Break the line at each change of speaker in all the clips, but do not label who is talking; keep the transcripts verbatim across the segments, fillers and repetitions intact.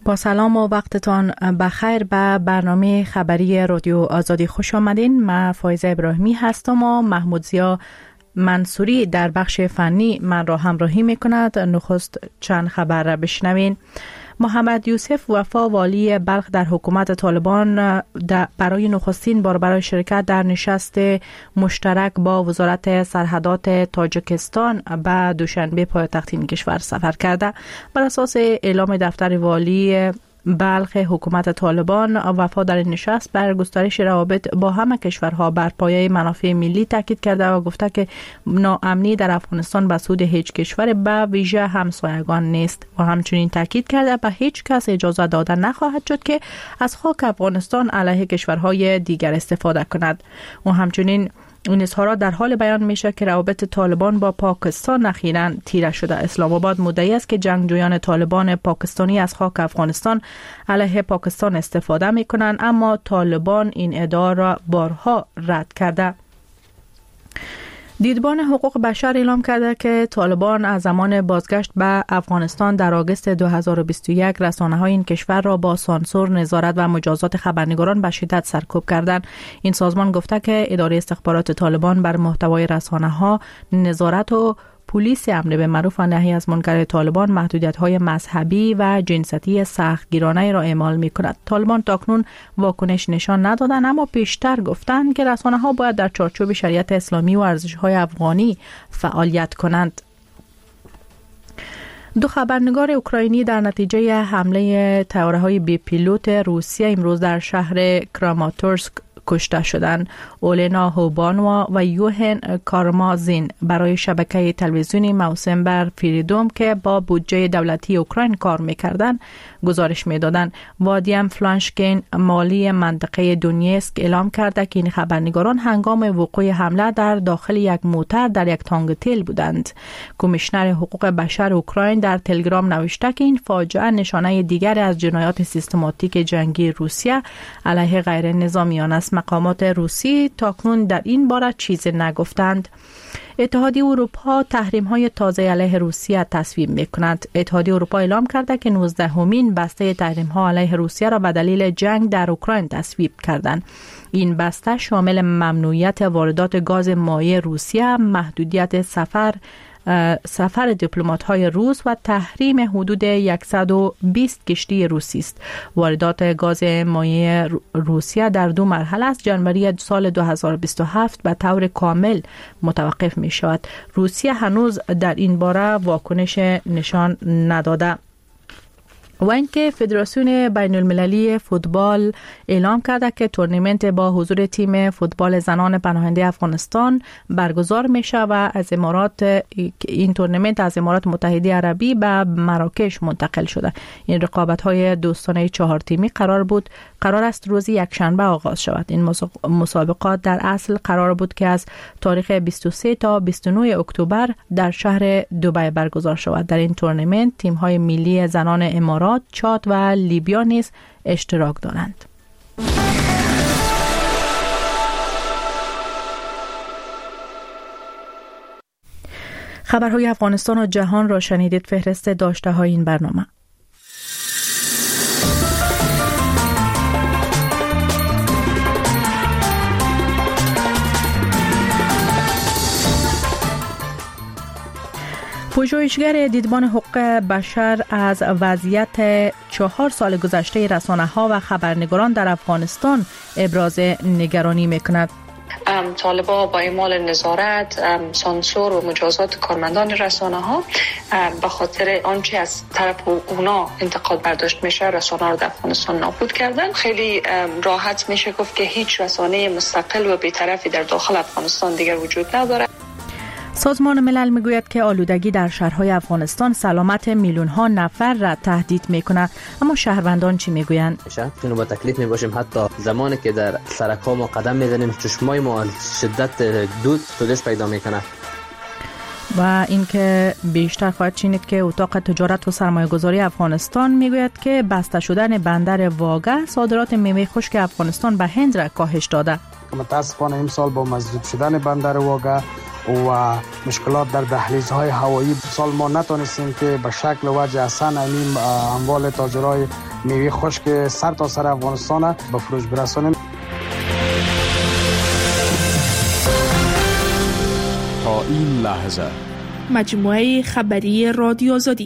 با سلام و وقتتان بخیر به برنامه خبری رادیو آزادی خوش آمدین. من فایزه ابراهیمی هستم و محمود زیا منصوری در بخش فنی من را همراهی می کند. نخست چند خبر را بشنوین. محمد یوسف وفا والی بلخ در حکومت طالبان برای نخستین بار برای شرکت در نشست مشترک با وزارت سرحدات تاجیکستان به دوشنبه پایتخت این کشور سفر کرده. بر اساس اعلام دفتر والی بلخ حکومت طالبان، وفا در نشست بر گسترش روابط با همه کشورها بر پایه منافع ملی تاکید کرده و گفته که ناامنی در افغانستان به سود هیچ کشور به ویژه همسایگان نیست و همچنین تاکید کرده به هیچ کس اجازه داده نخواهد شد که از خاک افغانستان علیه کشورهای دیگر استفاده کند. و همچنین این اظهارات در حال بیان میشه که روابط طالبان با پاکستان اخیراً تیره شده. اسلام آباد مدعی است که جنگجویان طالبان پاکستانی از خاک افغانستان علیه پاکستان استفاده میکنند، اما طالبان این ادعا را بارها رد کرده. دیدبان حقوق بشر اعلام کرده که طالبان از زمان بازگشت به افغانستان در آگوست دو هزار و بیست و یک رسانه‌های این کشور را با سانسور، نظارت و مجازات خبرنگاران به شدت سرکوب کردند. این سازمان گفته که اداره استخبارات طالبان بر محتوای رسانه‌ها، نظارت و پلیس امر به معروف و نهی از منکر طالبان محدودیت‌های مذهبی و جنسیتی سختگیرانه را اعمال می‌کند. طالبان تاکنون واکنش نشان ندادند، اما پیشتر گفتند که رسانه‌ها باید در چارچوب شریعت اسلامی و ارزش‌های افغانی فعالیت کنند. دو خبرنگار اوکراینی در نتیجه حمله طیاره‌های بی پیلوت روسیه امروز در شهر کراماتورسک کشته شدند. اولنا هوبانوا و یوهن کارمازین برای شبکه تلویزیونی موسم بر فریدوم که با بودجه دولتی اوکراین کار می‌کردند گزارش می‌دادند. وادیم فلانشکین مالی منطقه دونیسک اعلام کرده که این خبرنگاران هنگام وقوع حمله در داخل یک موتر در یک تانک تیل بودند. کمیشنر حقوق بشر اوکراین در تلگرام نوشته که این فاجعه نشانه دیگر از جنایات سیستماتیک جنگی روسیه علیه غیر نظامیان است. مقامات روسی تاکنون در این باره چیزی نگفتند. اتحادیه اروپا تحریم‌های تازه علیه روسیه تصویب می‌کند. اتحادیه اروپا اعلام کرده که نوزدهمین بسته تحریم‌ها علیه روسیه را به دلیل جنگ در اوکراین تصویب کردند. این بسته شامل ممنوعیت واردات گاز مایع روسیه، محدودیت سفر سفر دیپلمات‌های روس و تحریم حدود صد و بیست کشتی روسی است. واردات گاز مایع روسیه در دو مرحله است. جنوری سال دو هزار و بیست و هفت به طور کامل متوقف می شود. روسیه هنوز در این باره واکنش نشان نداده. و اینکه فدراسیون بین المللی فوتبال اعلام کرده که تورنمنت با حضور تیم فوتبال زنان پناهنده افغانستان برگزار میشه و از امارات این تورنمنت از امارات متحده عربی به مراکش منتقل شده. این رقابت‌های دوستانه چهار تیمی قرار بود قرار است روز یکشنبه آغاز شود. این مسابقات در اصل قرار بود که از تاریخ بیست و سه تا بیست و نه اکتبر در شهر دبی برگزار شود. در این تورنمنت تیم‌های ملی زنان امارات، چاد و لیبیا نیز اشتراک دارند. خبرهای افغانستان و جهان را شنیدید. فهرست داشته های این برنامه. پژوهشگر دیدبان حقوق بشر از وضعیت چهار سال گذشته رسانه‌ها و خبرنگاران در افغانستان ابراز نگرانی می‌کند.
طالبان با اعمال نظارت، سانسور و مجازات کارمندان رسانه‌ها به خاطر آنچه از طرف اونا انتقاد برداشت میشه رسانه‌ها رو در افغانستان نابود کردن. خیلی راحت میشه گفت که هیچ رسانه مستقل و بی‌طرفی در داخل افغانستان دیگر وجود نداره.
سازمان ملل میگوید که آلودگی در شهرهای افغانستان سلامت میلیون ها نفر را تهدید میکند، اما شهروندان چی میگویند؟
چون با تکلیف میباشیم حتی زمانی که در سرکا ما قدم میزنیم چشمای ما شدت دود سوزش پیدا میکنه.
و اینکه بیشتر خواهد شنید که اتاق تجارت و سرمایه‌گذاری افغانستان میگوید که بسته شدن بندر واگه صادرات میوه خشک افغانستان به هند را کاهش داده.
متاسفانه امسال با مسدود شدن بندر واگه و مشکلات در دهلیزهای هوایی سال ما نتونستیم که به شکل وجه احسن امیم اموال تاجرای میوه خشک سر تا سر افغانستان به فروش برسانیم.
تا این لحظه
مجموعه خبری رادیو آزادی.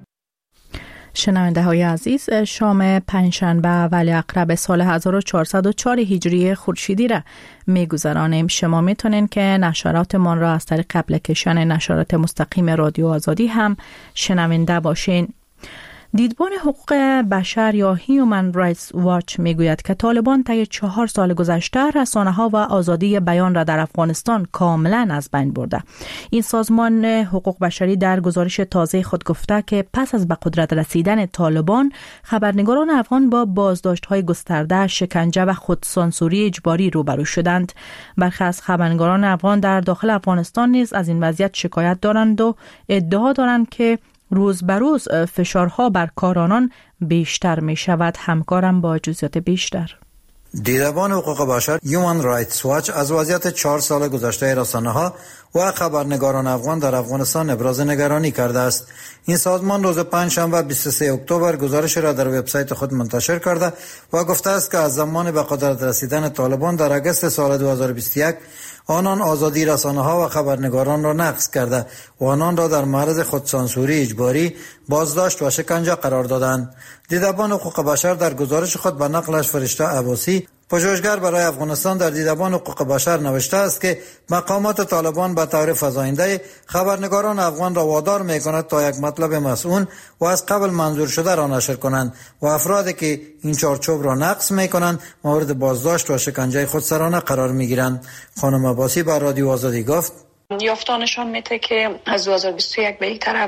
شنونده های عزیز، شام پنجشنبه ولی عقرب سال هزار و چهارصد و چهار هجری خورشیدی را میگذرانیم. شما میتونین که نشراتمان را از طریق اپلیکیشن نشرات مستقیم رادیو آزادی هم شنونده باشین. دیدبان حقوق بشر یا هیومن رایتس واچ میگوید که طالبان طی چهار سال گذشته رسانه‌ها و آزادی بیان را در افغانستان کاملا از بین برده. این سازمان حقوق بشری در گزارش تازه خود گفته که پس از به قدرت رسیدن طالبان، خبرنگاران افغان با بازداشت‌های گسترده، شکنجه و خودسانسوری اجباری روبرو شدند. برخی از خبرنگاران افغان در داخل افغانستان نیز از این وضعیت شکایت دارند و ادعا دارند که روز به روز فشارها بر کار آنان بیشتر می شود. همکارم با جزئیات بیشتر.
دیدبان حقوق بشر هیومن رایتس واچ از وضعیت چهار سال گذشته رسانه‌ها و خبرنگاران افغان در افغانستان ابراز نگرانی کرده است. این سازمان روز پنجشنبه بیست و سوم اکتبر گزارش را در وبسایت خود منتشر کرده و گفته است که از زمان به قدرت رسیدن طالبان در آگوست سال دو هزار و بیست و یک آنان آزادی رسانه‌ها و خبرنگاران را نقض کرده و آنان را در معرض خودسانسوری اجباری، بازداشت و شکنجه قرار دادند. دیدبان حقوق بشر در گزارش خود به نقلش فرشته عباسی، پژوهشگر برای افغانستان، در دیدبان حقوق بشر نوشته است که مقامات طالبان به طور فزاینده خبرنگاران افغان را وادار می‌کند تا یک مطلب مسئول و از قبل منظور شده را نشر کنند و افرادی که این چارچوب را نقض می‌کنند مورد بازداشت و شکنجه خودسرانه قرار می‌گیرند. خانم عباسی به رادیو آزادی گفت:
یافته نشان میده که از دو هزار و بیست و یک به این طرف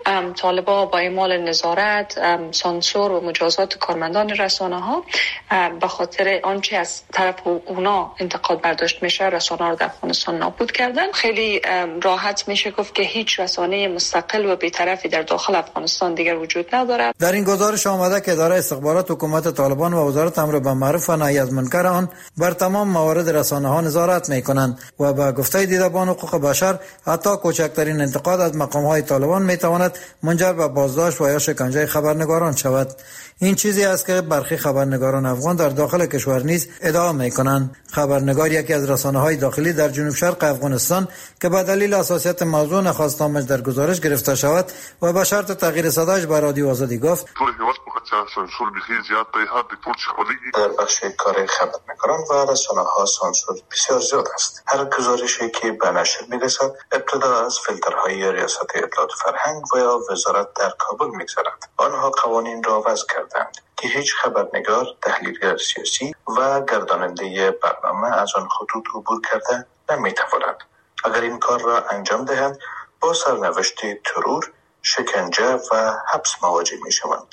طالبان با اعمال نظارت، سانسور و مجازات کارمندان رسانه ها به خاطر آنچه از طرف اونا انتقاد برداشت میشه رسانه ها رو در افغانستان نابود کردن. خیلی راحت میشه گفت که هیچ رسانه مستقل و بی‌طرفی در داخل افغانستان دیگر وجود ندارد.
در این گزارش آمده که اداره استخبارات حکومت طالبان و وزارت امر بالمعروف و نهی از منکر آن بر تمام موارد رسانه ها نظارت میکنند و به گفته دیدبان حقوق بشر حتی کوچکترین انتقاد از مقام‌های طالبان میتواند منجر به بازداشت و یا شکنجه خبرنگاران شود. این چیزی است که برخی خبرنگاران افغان در داخل کشور نیز ادعا میکنند. خبرنگار یکی از رسانه‌های داخلی در جنوب شرق افغانستان که به دلیل حساسیت موضوع نخواست نامش در گزارش گرفته شود و به شرط تغییر صدایش به رادیو آزادی گفت:
در بخش کار خبرنگاران و رسانه‌ها سانسور بسیار زیاد است. هر گزارشی که به نشر میرسد ابتدا از فیلترهای ریاست اطلاعات فرهنگ و یا وزارت در کابل میگذرد. آنها قوانین را وضع کردند که هیچ خبرنگار، تحلیلگر سیاسی و گرداننده برنامه از آن خطوط عبور کرده نمیتواند. اگر این کار را انجام دهند با سرنوشت ترور، شکنجه و حبس مواجه می شوند.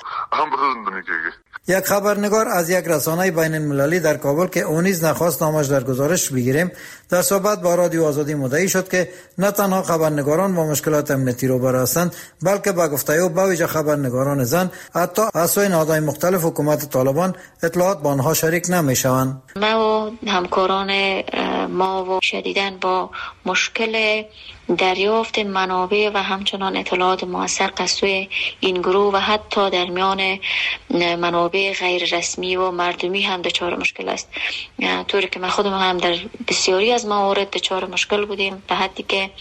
یک خبرنگار از یک رسانه بین المللی در کابل که اون نیز نخواست نامش در گزارش بگیریم، در صحبت با رادیو آزادی مدعی شد که نه تنها خبرنگاران با مشکلات امنیتی روبرو هستند، بلکه با گفته او با ویژه خبرنگاران زن حتی از سوی نهادهای مختلف حکومت طالبان اطلاعات با آنها شریک نمی شوند.
ما و همکاران ما و شدیداً با مشکل دریافت منابع و همچنان اطلاعات موثر از سوی این گروه و حتی در میان منابع غیر رسمی و مردمی هم دچار مشکل است. طوری که من خودم هم در بسیاری از موارد دچار مشکل بودیم، به حدی که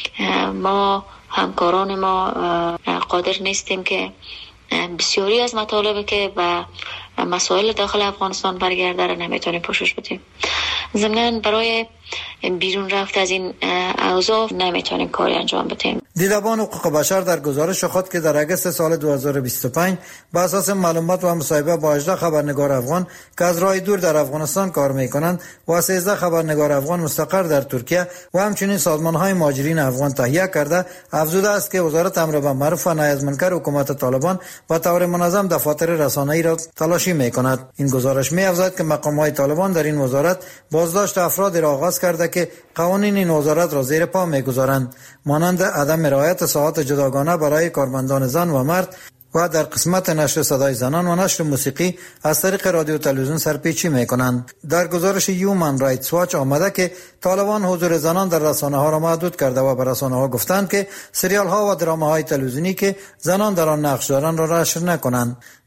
ما همکاران ما قادر نیستیم که بسیاری از مطالبی که و مسائل داخل افغانستان برگرده را نمیتونیم پوشش بدیم. ضمناً برای بیرون رفت از این اوضاع نمیتونیم کاری انجام بدیم.
دیدبان حقوق بشر در گزارش خود که در آگوست سال دو هزار و بیست و پنج بر اساس معلومات و مصاحبه با هجده خبرنگار افغان که از راه دور در افغانستان کار میکنند و سیزده خبرنگار افغان مستقر در ترکیه و همچنین سازمان‌های مهاجرین افغان تهیه کرده، افزوده است که وزارت امر بالمعروف و نهی از منکر حکومت طالبان به طور منظم دفاتر رسانه‌ای را تلاشی میکند. این گزارش می‌افزاید که مقام‌های طالبان در این وزارت بازداشت افراد را آغاز کرده که قوانین این وزارت را زیر پا می‌گذارند، مانند عدم رعایت ساعات جداگانه برای کارمندان زن و مرد و در قسمت نشر صدای زنان و نشر موسیقی از طریق رادیو و تلویزیون سرپیچی میکنند. در گزارش هیومن رایتس واچ آمده که طالبان حضور زنان در رسانه ها را محدود کرده و به رسانه ها گفتند که سریال ها و درامه های تلویزیونی که زنان در آن نقش دارند را نشر نکنند.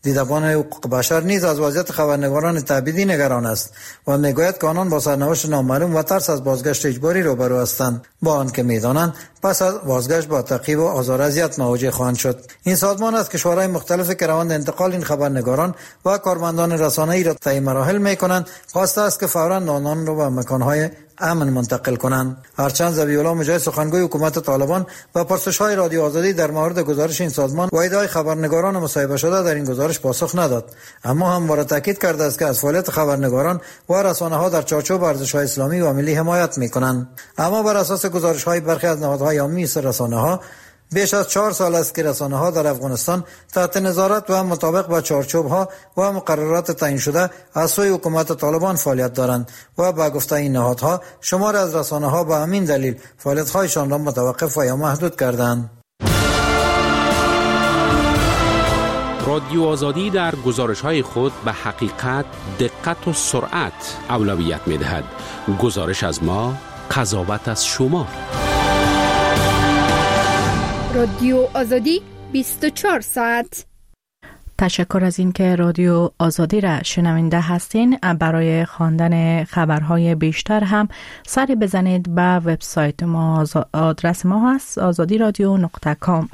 دیدبان حقوق بشر نیز از وضعیت خبرنگاران تبعیدی نگران است و میگوید که آنان با سرنوشت نامعلوم و ترس از بازگشت اجباری روبرو هستند، با آنکه میدانند پس از بازگشت با تعقیب و آزار و اذیت مواجه خواهند شد. این سازمان از کشورهای مختلفی که روند انتقال این خبرنگاران و کارمندان رسانه‌ای را طی مراحل میکنند خواسته است که فوراً آنان را به مکانهای امن منتقل کنند. هرچند ذبیح‌الله مجاهد سخنگوی حکومت طالبان و پرسش‌های رادیو آزادی در مورد گزارش این سازمان و ادعای خبرنگاران مصاحبه شده در این گزارش پاسخ نداد، اما همواره تاکید کرده است که از فعالیت خبرنگاران و رسانه‌ها در چارچوب ارزش‌های اسلامی و ملی حمایت می‌کنند. اما بر اساس گزارش‌های برخی از نهادهای عمومی مثل رسانه‌ها، بیش از چهار سال است که رسانه‌ها در افغانستان تحت نظارت و مطابق با چارچوب‌ها و مقررات تعیین شده از سوی حکومت طالبان فعالیت دارند و با گفته این نهادها شمار از رسانه‌ها به همین دلیل فعالیت‌هایشان را متوقف و یا محدود کردند.
رادیو آزادی در گزارش‌های خود به حقیقت، دقت و سرعت اولویت می‌دهد. گزارش از ما، قضاوت از شما.
رادیو آزادی بیست و چهار ساعت.
تشکر از این که رادیو آزادی را شنونده هستین. برای خواندن خبرهای بیشتر هم سری بزنید به وبسایت ما. آدرس ما هست آزادی رادیو نقطه کام.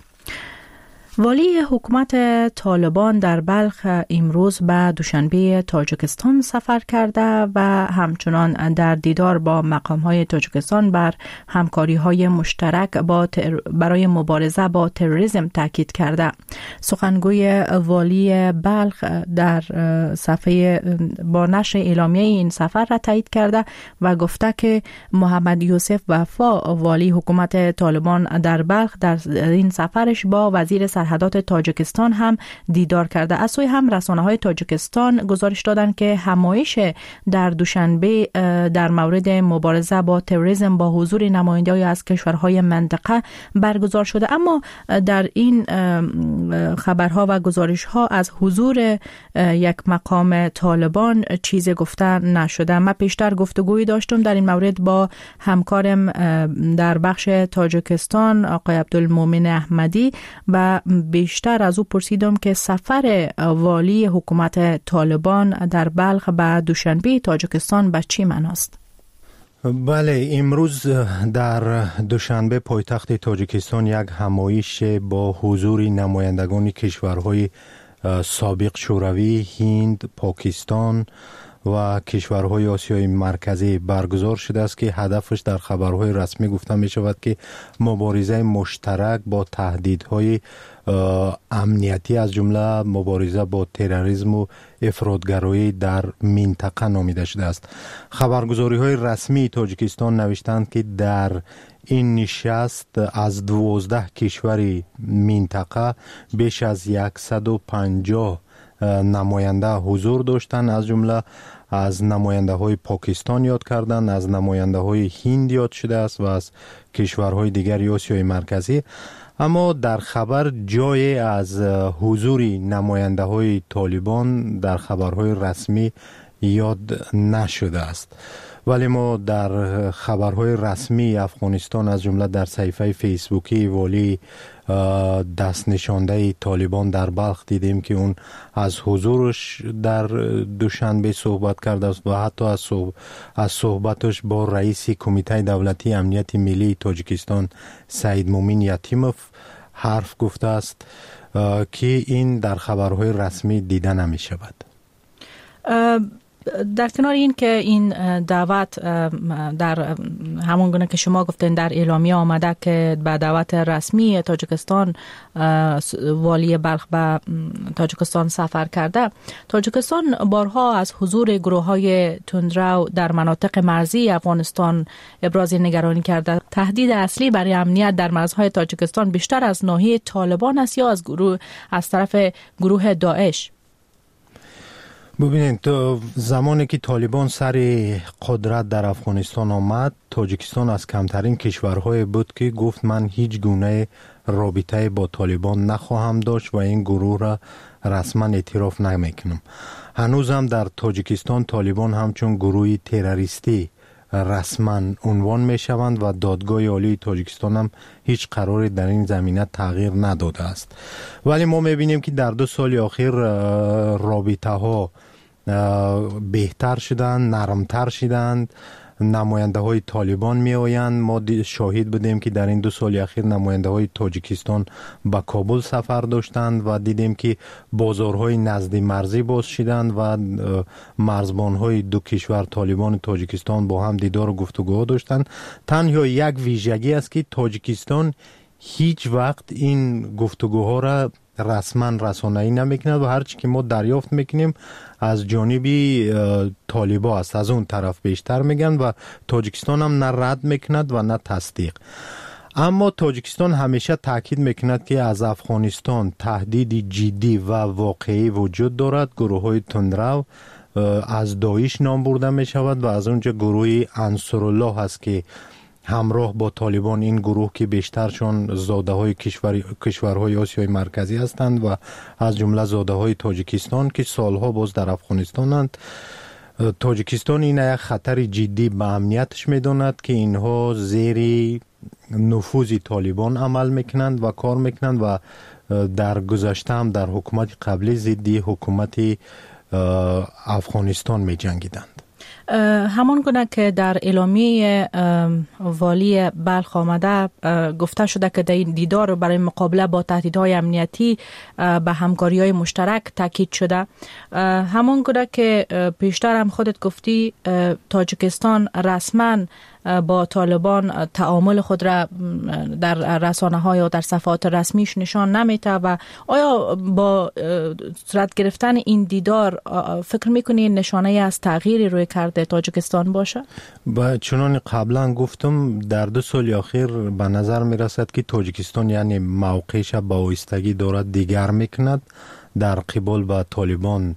والی حکومت طالبان در بلخ امروز به دوشنبه تاجیکستان سفر کرده و همچنان در دیدار با مقام‌های تاجیکستان بر همکاری‌های مشترک با تر... برای مبارزه با تروریسم تاکید کرده. سخنگوی والی بلخ در صفحه با نشر اعلامیه این سفر را تایید کرده و گفته که محمد یوسف وفا والی حکومت طالبان در بلخ در این سفرش با وزیر سرحدات تاجیکستان هم دیدار کرده. از سوی هم رسانه‌های تاجیکستان گزارش دادند که همایش در دوشنبه در مورد مبارزه با تروریسم با حضور نمایندگان از کشورهای منطقه برگزار شده، اما در این خبرها و گزارش‌ها از حضور یک مقام طالبان چیزی گفته نشده. من پیشتر گفتگویی داشتم در این مورد با همکارم در بخش تاجیکستان آقای عبدالمومن احمدی و بیشتر از او پرسیدم که سفر والی حکومت طالبان در بلخ به دوشنبه تاجیکستان به چی معناست؟
بله، امروز در دوشنبه پایتخت تاجیکستان یک همایش با حضور نمایندگان کشورهای سابق شوروی، هند، پاکستان و کشورهای آسیای مرکزی برگزار شده است که هدفش در خبرهای رسمی گفته می شود که مبارزه مشترک با تهدیدهای امنیتی از جمله مبارزه با تروریسم و افراطگرایی در منطقه نامیده شده است. خبرگزاری های رسمی تاجیکستان نوشتند که در این نشست از دوازده کشور منطقه بیش از صد و پنجاه نماینده حضور داشتند، از جمله از نماینده های پاکستان یاد کردند، از نماینده های هند یاد شده است و از کشورهای دیگر آسیای مرکزی. اما در خبر جای از حضور نماینده های طالبان در خبرهای رسمی یاد نشده است، ولی ما در خبرهای رسمی افغانستان از جمله در صفحه فیسبوکی والی دست نشانده طالبان در بلخ دیدیم که اون از حضورش در دوشنبه صحبت کرده است و حتی از صحبت از صحبتش با رئیس کمیته دولتی امنیت ملی تاجیکستان سعید مومن یتیموف حرف گفته است که این در خبرهای رسمی دیده نمی شود.
در کنار این که این دعوت در همون گونه که شما گفتین در اعلامیه آمده که به دعوت رسمی تاجیکستان والی بلخ به تاجیکستان سفر کرده، تاجیکستان بارها از حضور گروه‌های تندرو در مناطق مرزی افغانستان ابراز نگرانی کرده. تهدید اصلی برای امنیت در مرزهای تاجیکستان بیشتر از ناحیه طالبان است یا از گروه از طرف گروه داعش؟
ببینید، زمانی که طالبان سر قدرت در افغانستان آمد، تاجیکستان از کمترین کشورهای بود که گفت من هیچ گونه رابطه با طالبان نخواهم داشت و این گروه را رسما اعتراف نمیکنم. هنوز هم در تاجیکستان طالبان همچون گروه تروریستی رسما عنوان می شوند و دادگاه عالی تاجیکستان هم هیچ قراری در این زمینه تغییر نداده است. ولی ما می بینیم که در دو سال اخیر رابطه ها بهتر شدند، نرمتر شدند. نماینده های طالبان می آیند. ما شاهد بودیم که در این دو سال اخیر نماینده های تاجیکستان به کابل سفر داشتند و دیدیم که بازارهای نزدی مرزی باز شدند و مرزبان های دو کشور طالبان و تاجیکستان با هم دیدار و گفتگو داشتند. تنها یک ویژگی است که تاجیکستان هیچ وقت این گفتگوها را رسما رسانه‌ای نمیکند و هرچی که ما دریافت میکنیم از جانبی طالبا است، از اون طرف بیشتر میگن و تاجیکستان هم نه رد میکند و نه تصدیق. اما تاجیکستان همیشه تاکید میکند که از افغانستان تهدید جدی و واقعی وجود دارد. گروه های تندرو از داعش نام برده می شود و از اونجا گروه انصارالله هست که همراه با طالبان، این گروه که بیشترشون زاده های کشور کشورهای آسیای مرکزی هستند و از جمله زاده های تاجیکستان که سالها باز در افغانستانند. تاجیکستان این یک خطر جدی به امنیتش میداند که اینها زیر نفوذ طالبان عمل میکنند و کار میکنند و در گذشته هم در حکومت قبلی ضد حکومت افغانستان میجنگیدند.
همان گونه که در اعلامیه والی بلخ آمده گفته شده که در این دیدار برای مقابله با تهدیدهای امنیتی به همکاری‌های مشترک تاکید شده. همان گونه که پیشتر هم خودت گفتی تاجیکستان رسما با طالبان تعامل خود را در رسانه‌ها یا در صفحات رسمیش نشان نمیده و آیا با صورت گرفتن این دیدار فکر میکنی نشانه از تغییری روی کرده تاجیکستان باشه؟
با چنان قبلا گفتم در دو سال اخیر به نظر میرسد که تاجیکستان یعنی موقعش با ایستگی دارد دیگر میکند، در قبال با طالبان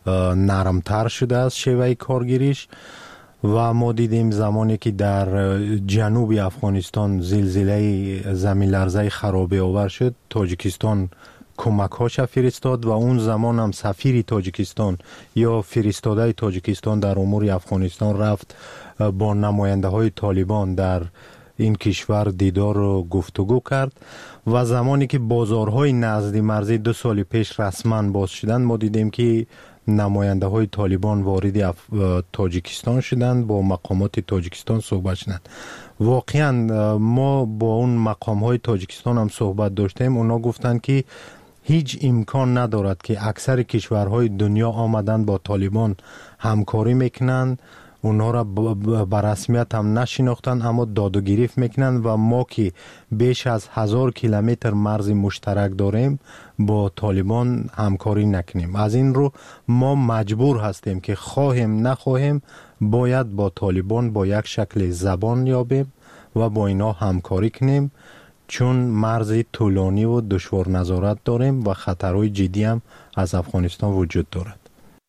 نرمتر شده است شیوه کارگیریش و ما دیدیم زمانی که در جنوب افغانستان زلزله زمین لرزه خرابه آور شد تاجیکستان کمک هاش فرستاد و اون زمان هم سفیر تاجیکستان یا فرستاده تاجیکستان در امور افغانستان رفت با نماینده های طالبان در این کشور دیدار و گفتگو کرد و زمانی که بازارهای نزدی مرزی دو سال پیش رسما باز شدند ما دیدیم که نماینده های طالبان وارد اف... تاجیکستان شدند، با مقامات تاجیکستان صحبت شدند. واقعا ما با اون مقام های تاجیکستان هم صحبت داشتیم، اونا گفتند که هیچ امکان ندارد که اکثر کشورهای دنیا آمدن با طالبان همکاری میکنند، اونها را به رسمیت هم نشناختن اما داد و گریفت میکنن و ما که بیش از هزار کیلومتر مرز مشترک داریم با طالبان همکاری نکنیم. از این رو ما مجبور هستیم که خواهیم نخواهیم باید با طالبان با یک شکل زبان یابیم و با اینا همکاری کنیم، چون مرز طولانی و دشوار نظارت داریم و خطرهای جدی هم از افغانستان وجود دارد.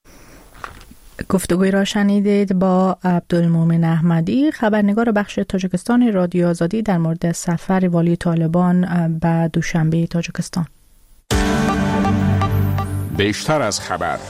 گفتگوی را شنیدید با عبدالمومن احمدی، خبرنگار بخش تاجیکستان رادیو آزادی در مورد سفر والی طالبان به دوشنبه تاجیکستان.
بیشتر از خبر.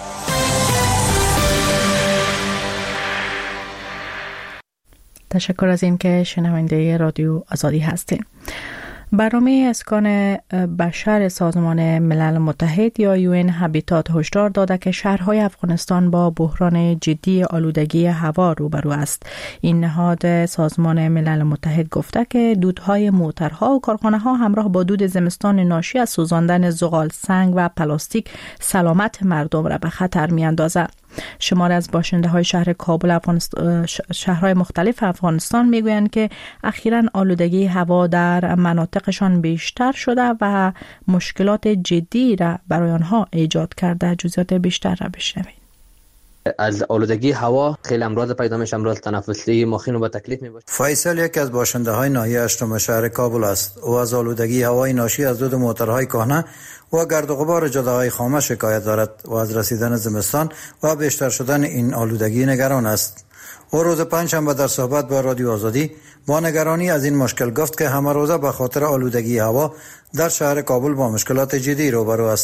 تشکر از این که شنونده رادیو آزادی هستید. برنامه اسکان بشر سازمان ملل متحد یا یو ان هابیتات هشدار داده که شهرهای افغانستان با بحران جدی آلودگی هوا روبرو است. این نهاد سازمان ملل متحد گفته که دودهای موترها و کارخانه‌ها همراه با دود زمستان ناشی از سوزاندن زغال سنگ و پلاستیک سلامت مردم را به خطر می‌اندازد. شمار از باشنده های شهر کابل افغانستان، شهرهای مختلف افغانستان میگویند که اخیراً آلودگی هوا در مناطقشان بیشتر شده و مشکلات جدی را برای آنها ایجاد کرده. جزئیات بیشتر را بشنوید.
از آلودگی هوا خیلی امراض پیدا میشه، امراض تنفسی، مخینو با تکلیف میباشه.
فیصل یکی از باشنده های ناحیه هشتم شهر کابل است. او از آلودگی هوای ناشی از دود موتورهای کهنه و گرد و غبار جاده‌های خامه شکایت دارد و از رسیدن زمستان و بیشتر شدن این آلودگی نگران است. او روز پنجشنبه در صحبت با رادیو آزادی با نگرانی از این مشکل گفت که همه روزه به خاطر آلودگی هوا در شهر کابل با مشکلات جدی روبرو هستند.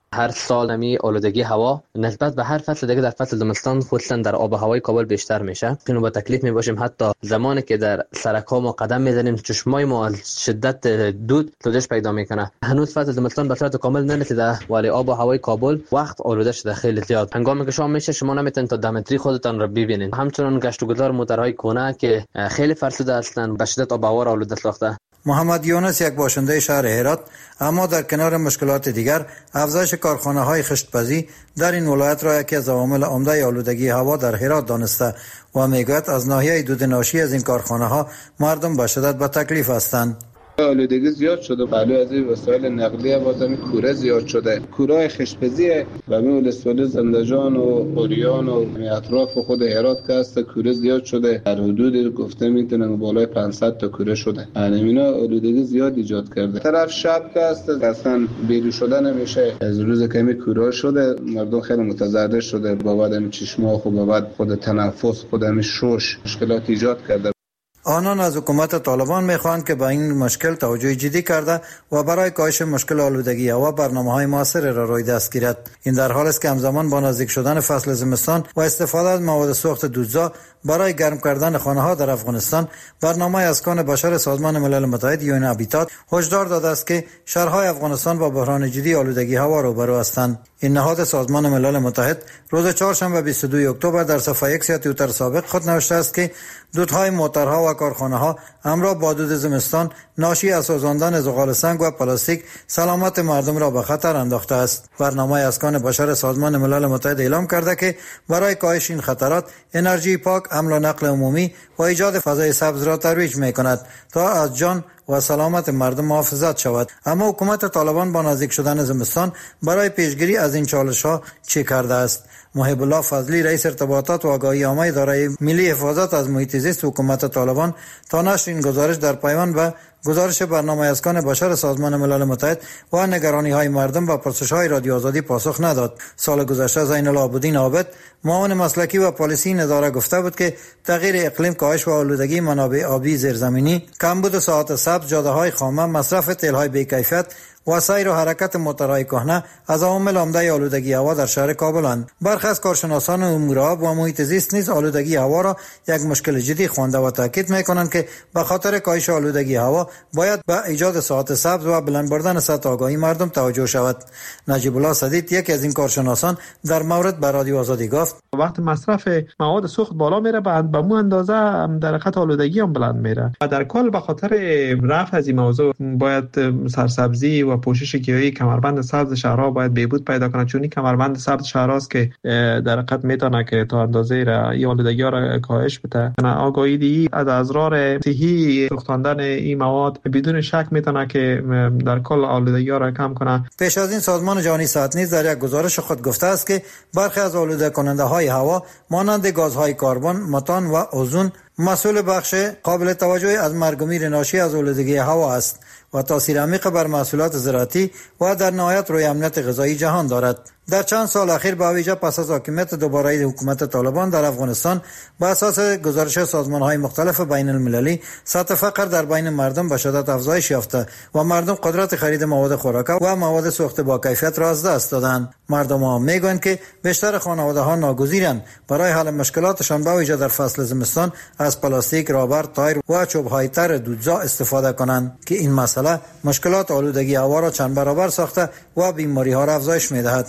هر سال نمی آلودگی هوا نسبت به هر فصل دیگه در فصل زمستان خصوصا در آب و هوای کابل بیشتر میشه. اینو با تکلیف می باشیم حتی زمانی که در سرک‌ها ما قدم میزنیم چشمای ما از شدت دود سوزش پیدا میکنه. هنوز فصل زمستان به صورت کامل نرسیده ولی آب و هوای کابل وقت آلوده شده خیلی زیاد. هنگامی که شام میشه شما نمیتونید تا ده متری خودتان رو ببینید. همچنین گشت و گذار موتورهای کهنه که خیلی فرسوده هستند به شدت آب و هوا را آلوده ساخته.
محمد یونس یک باشنده شهر هرات اما در کنار مشکلات دیگر افزایش کارخانه‌های خشتپزی در این ولایت را یکی از عوامل عمده آلودگی هوا در هرات دانسته و میگوید از ناحیه دود ناشی از این کارخانه‌ها مردم به شدت به تکلیف هستند.
آلودگی زیاد شده، بلو از این وسایل نقلیه بازم کوره زیاد شده، کورهای خشتپزیه و می ولسوالی زندجان و اوریان و اطراف خود هرات که هست کوره زیاد شده. در حدود گفته میتونن بالای پانصد تا کوره شده. اینا آلودگی زیاد ایجاد کرده. طرف شب که هست اصلا بیرون شده نمیشه. از روز کمی کوره شده مردم خیلی متضرر شده. بابت همین چشما خود بابت خود تنفس خود همین شوش مشکلات ایجاد کرده.
آنان از حکومت طالبان میخواهند که به این مشکل توجه جدی کرده و برای کاهش مشکل آلودگی هوا برنامه‌های موثر را روی دست گیرد. این در حالی است که همزمان با نزدیک شدن فصل زمستان و استفاده از مواد سوخت دودزا برای گرم کردن خانه‌ها در افغانستان، برنامه اسکان بشر سازمان ملل متحد یو ان هابیتات هشدار داده است که شهرهای افغانستان با بحران جدی آلودگی هوا روبرو هستند. این نهاد سازمان ملل متحد روز چهارشنبه بیست و دوم اکتبر در صفحه ایکس یا توییتر سابق خود نوشته است که دودهای موتورها و کارخانه‌ها همراه با دود زمستان ناشی از سوزاندن زغال سنگ و پلاستیک سلامت مردم را به خطر انداخته است. برنامه اسکان بشر سازمان ملل متحد اعلام کرده که برای کاهش این خطرات انرژی پاک، حمل و نقل عمومی و ایجاد فضای سبز را ترویج می‌کند تا از جان و سلامت مردم محافظت شود. اما حکومت طالبان با نزدیک شدن زمستان برای پیشگیری از این چالش‌ها چه کرده است؟ محب الله فضلی رئیس ارتباطات و آگاهی عامه اداره ملی حفاظت از محیط زیست حکومت طالبان تا نشر این گزارش در پیوند به گزارش برنامه اسکان بشر سازمان ملل متحد و نگرانی‌های مردم و پرسش‌های رادیو آزادی پاسخ نداد. سال گذشته زین العابدین عابد معاون مسلکی و پالیسی این اداره گفته بود که تغییر اقلیم، کاهش و آلودگی منابع آبی زیرزمینی، کمبود ساعات سبز، جاده‌های خامه، مصرف تیل‌های بی‌کیفیت و سیر و حرکت موتورهای کهنه از عوامل عمده آلودگی هوا در شهر کابلند. برخی از کارشناسان امور آب و محیط زیست نیز آلودگی هوا را یک مشکل جدی خوانده و تاکید می‌کنند که به خاطر کاهش آلودگی هوا باید به ایجاد ساعات سبز و بلند بردن سطح آگاهی مردم توجه شود. نجیب الله صدیق یکی از این کارشناسان در مورد به رادیو آزادی گفت:
وقتی مصرف مواد سوخت بالا میره بعد به مو اندازه در خط آلودگی هم بلند میره و در کل به خاطر رفع از این موضوع باید سرسبزی و پوشش گیاهی کمربند سبز شهرها باید بهبود پیدا کنه، چون این کمربند سبز شهرهاست که در حقیقت میتونه که تا اندازه را این آلودگی را کاهش بده. آگاهی دی از اضرار صحی سوختاندن این مواد بدون شک میتونه که در کل آلودگی را کم کنه.
پیش از این سازمان جهانی صحت نیز در یک گزارش خود گفته است که برخی از آلوده کننده های هوا مانند گازهای کربن، متان و اوزون مسئول بخش قابل توجهی از مرگ و میر ناشی از آلودگی هوا است و تاثیر عمیق بر محصولات زراعتی و در نهایت روی امنیت غذایی جهان دارد. در چند سال اخیر با ویژه پس از حاکمیت دوباره حکومت طالبان در افغانستان بر اساس گزارش سازمان‌های مختلف بین المللی سطح فقر در بین مردم به شدت افزایش یافته و مردم قدرت خرید مواد خوراکی و مواد سوخت با کیفیت را از دست دادند. مردم ها میگویند که بیشتر خانواده‌ها ناگزیرند برای حل مشکلاتشان به ویژه در فصل زمستان از پلاستیک، رابر، تایر و چوب‌های تر دودزا استفاده کنند که این مسئله مشکلات آلودگی هوا را چند برابر ساخته و بیماری‌ها را افزایش می‌دهد.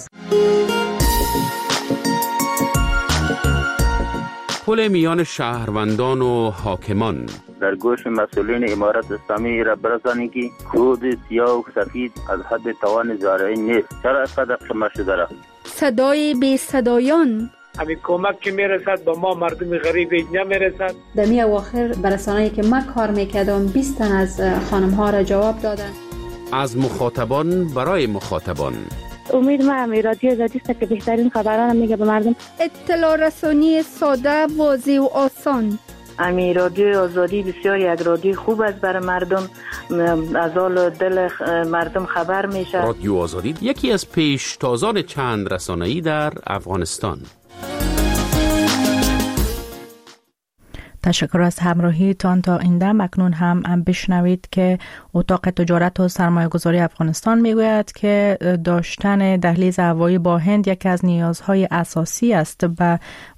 پل میان شهروندان و حاکمان
در گوش مسئولین امارت اسلامی را برسانی که کود سیاه و سفید از حد توان زارعی نیست. چرا اینقدر شما شده را؟
صدای بی صدایان
همین کمک که میرسد به ما مردم غریب اینجا میرسد.
در می اواخر برسانه‌ای که من کار میکردم بیست تن از خانم ها را جواب دادن.
از مخاطبان برای مخاطبان.
امید ما هم رادیو آزادی است که بهترین خبران میگه به مردم.
اطلاع رسانی ساده، واضح و آسان.
امی رادیو آزادی بسیار یک رادیو خوب است برای مردم، از حال دل مردم خبر میشه.
رادیو آزادی یکی از پیشتازان چند رسانه‌ای در افغانستان.
تشکر از همراهیتان تا این دم. اکنون هم بشنوید که اتاق تجارت و سرمایه گذاری افغانستان میگوید که داشتن دهلیز هوایی با هند یکی از نیازهای اساسی است و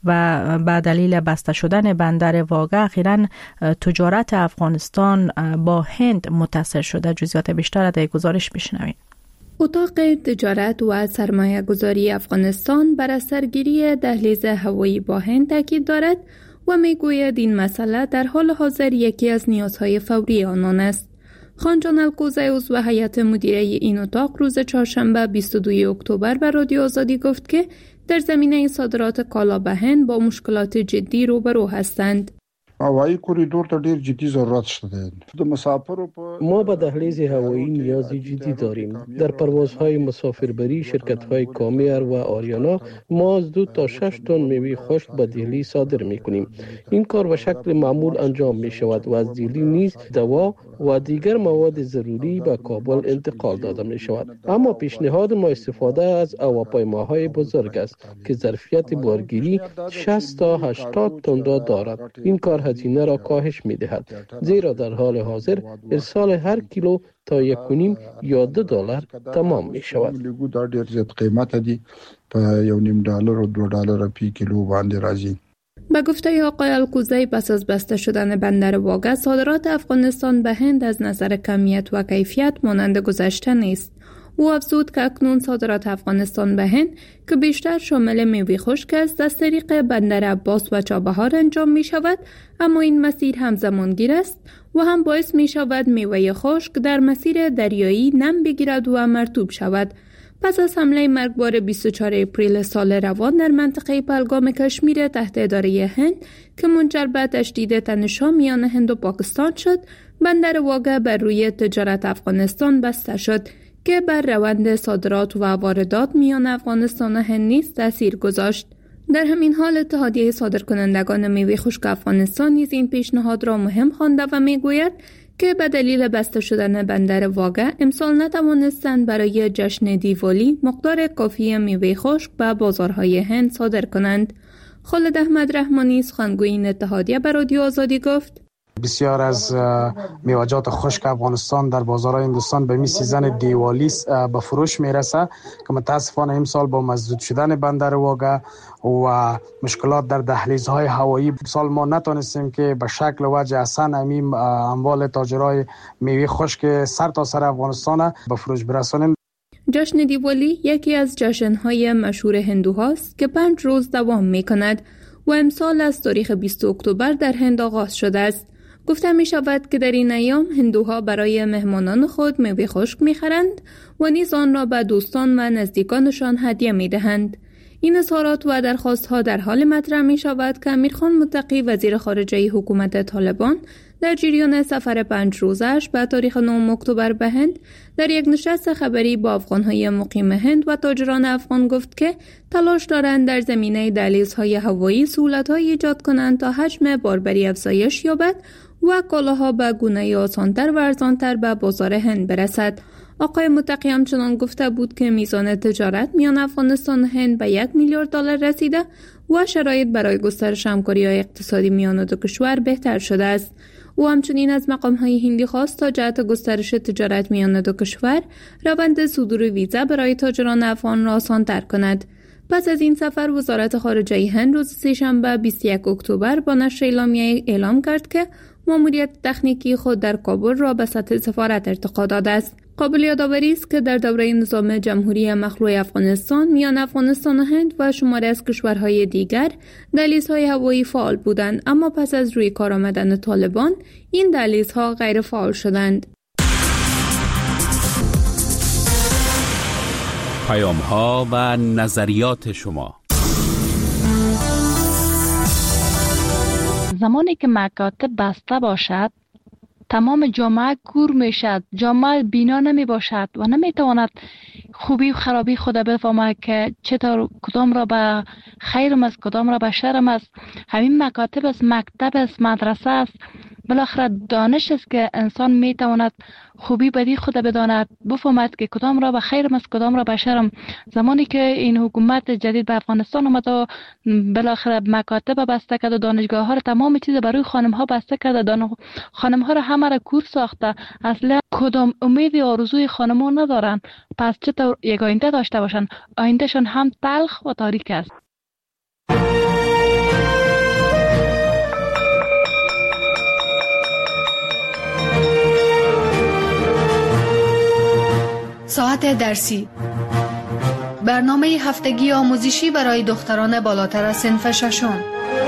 و به دلیل بسته شدن بندر واگه اخیراً تجارت افغانستان با هند متاثر شده. جزئیات بیشتر در گزارش بشنوید.
اتاق تجارت و سرمایه گذاری افغانستان بر اثرگیری دهلیز هوایی با هند تاکید دارد و میگوید این مسئله در حال حاضر یکی از نیازهای فوری آنان است. خانجان القوزی عضو هیئت مدیره این اتاق روز چهارشنبه بیست و دوم اکتبر به رادیو آزادی گفت که در زمینه صادرات کالا به هند با مشکلات جدی روبرو هستند.
هوایی کوریدور ته ډیر جدي ضرورت شته. د مسافرو په
ما به دهلیز هوایی نیازی جدی داریم. در پروازهای مسافربری شرکت‌های کامیر و آریانا ما از دو تا شش تن میوه خشک به دهلی صادر می‌کنیم. این کار به شکل معمول انجام می‌شود و از دهلی نیز دوا و دیگر مواد ضروری به کابل انتقال داده می‌شود. اما پیشنهاد ما استفاده از هواپیماهای بزرگ است که ظرفیت بارگیری شصت تا هشتاد تن دارد. این کار هزینه را کاهش می‌دهد، زیرا در حال حاضر ارسال هر کیلو تا یک و نیم یا دو دلار تمام می‌شود.
دا ډیر زیات قیمت دی، په یو نیم ډالر او دو ډالر فی کیلو باندې راځي.
به گفته آقای القوزی پس از بسته شدن بندر واگه صادرات افغانستان به هند از نظر کمیت و کیفیت مانند گذشته نیست. او افزود که اکنون صادرات افغانستان به هند که بیشتر شامل میوه خشک است از طریق بندر عباس و چابهار انجام می شود، اما این مسیر همزمانگیر است و هم باعث می شود میوه خشک در مسیر دریایی نم بگیرد و مرطوب شود. پس از حمله مرگبار بیست و چهارم اپریل سال روان در منطقه پهلگام کشمیر تحت اداره هند که منجر به تشدید تنش‌ها میان هند و پاکستان شد، بندر واگه بر روی تجارت افغانستان بسته شد که بر روند صادرات و واردات میان افغانستان و هند نیز تاثیر گذاشت. در همین حال اتحادیه صادرکنندگان میوه خشک افغانستان نیز این پیشنهاد را مهم خوانده و میگوید که به دلیل بسته شدن بندر واگه امسال نتوانستند برای جشن دیوالی مقدار کافی میوه خشک به بازارهای هند صادر کنند. خالد احمد رحمانی سخنگوی این اتحادیه به رادیو آزادی گفت:
بسیار از میوه‌جات خشک افغانستان در بازارهای هندوستان به می سیزن دیوالی به فروش میرسه که متاسفانه امسال با مسدود شدن بندر واگه و مشکلات در دهلیزهای هوایی سال ما نتونستیم که به شکل وجه حسن امیم اموال تاجرای میوه خشک سر تا سر افغانستان به فروش برسانیم.
جشن دیوالی یکی از جشن‌های مشهور هندوهاست که پنج روز دوام می‌کند و امسال از تاریخ بیست اکتبر در هند آغاز شده است. گفته می شود که در این ایام هندوها برای مهمانان خود میوه خشک می خرند و نیز آن را به دوستان و نزدیکانشان هدیه می دهند. این اظهارات و درخواستها در حال مطرح می شود که امیرخان متقی وزیر خارجه حکومت طالبان در جریان سفر پنج روزش به تاریخ نهم اکتبر به هند در یک نشست خبری با افغانهای مقیم هند و تاجران افغان گفت که تلاش دارند در زمینه دهلیزهای هوایی سهولت‌های ایجاد کنند تا حجم باربری افزایش یابد و کالاها به گونه آسان‌تر و ارزان‌تر به بازار هند برسد. آقای متقی همچنان گفته بود که میزان تجارت میان افغانستان و هند به یک میلیارد دلار رسیده و شرایط برای گسترش همکاری‌های اقتصادی میان دو کشور بهتر شده است. او همچنین از مقام‌های هندی خواست تا جهت گسترش تجارت میان دو کشور روند صدور ویزا برای تاجران افغان را آسان‌تر کند. پس از این سفر وزارت خارجه هند روز سه‌شنبه بیست و یک اکتبر با نشر اعلامیه اعلام کرد که ماموریت تکنیکی خود در کابل را به سطح سفارت ارتقا داده است. قابل یادآوری است که در دوره نظام جمهوری مخلوع افغانستان میان افغانستان و هند و شماری از کشورهای دیگر دهلیزهای هوایی فعال بودند، اما پس از روی کار آمدن طالبان این دهلیزها غیر فعال شدند.
پیام ها و نظریات شما.
زمانی که مکاتب بسته باشد تمام جامعه کور می شد، جامعه بینا نمی باشد و نمی تواند خوبی و خرابی خود بفهمد که چطور کدام را به خیرم است کدام را به شرم است. همین مکاتب است، مکتب است، مدرسه است. بالاخره دانش است که انسان میتواند خوبی بدی خود بداند، بفهمد که کدام را به خیر است کدام را به شر. زمانی که این حکومت جدید به افغانستان آمد و بالاخره مکاتب بسته کرد و دانشگاه ها را تمام چیز برای خانم ها بسته کرد، دان... خانم ها را همه را کور ساخته، اصلا کدام امید آرزوی خانم ها ندارن. پس چطور یک آینده داشته باشن؟ آیندهشان هم تلخ و تاریک است.
ساعت درسی، برنامه هفتگی آموزشی برای دختران بالاتر از صنف ششم.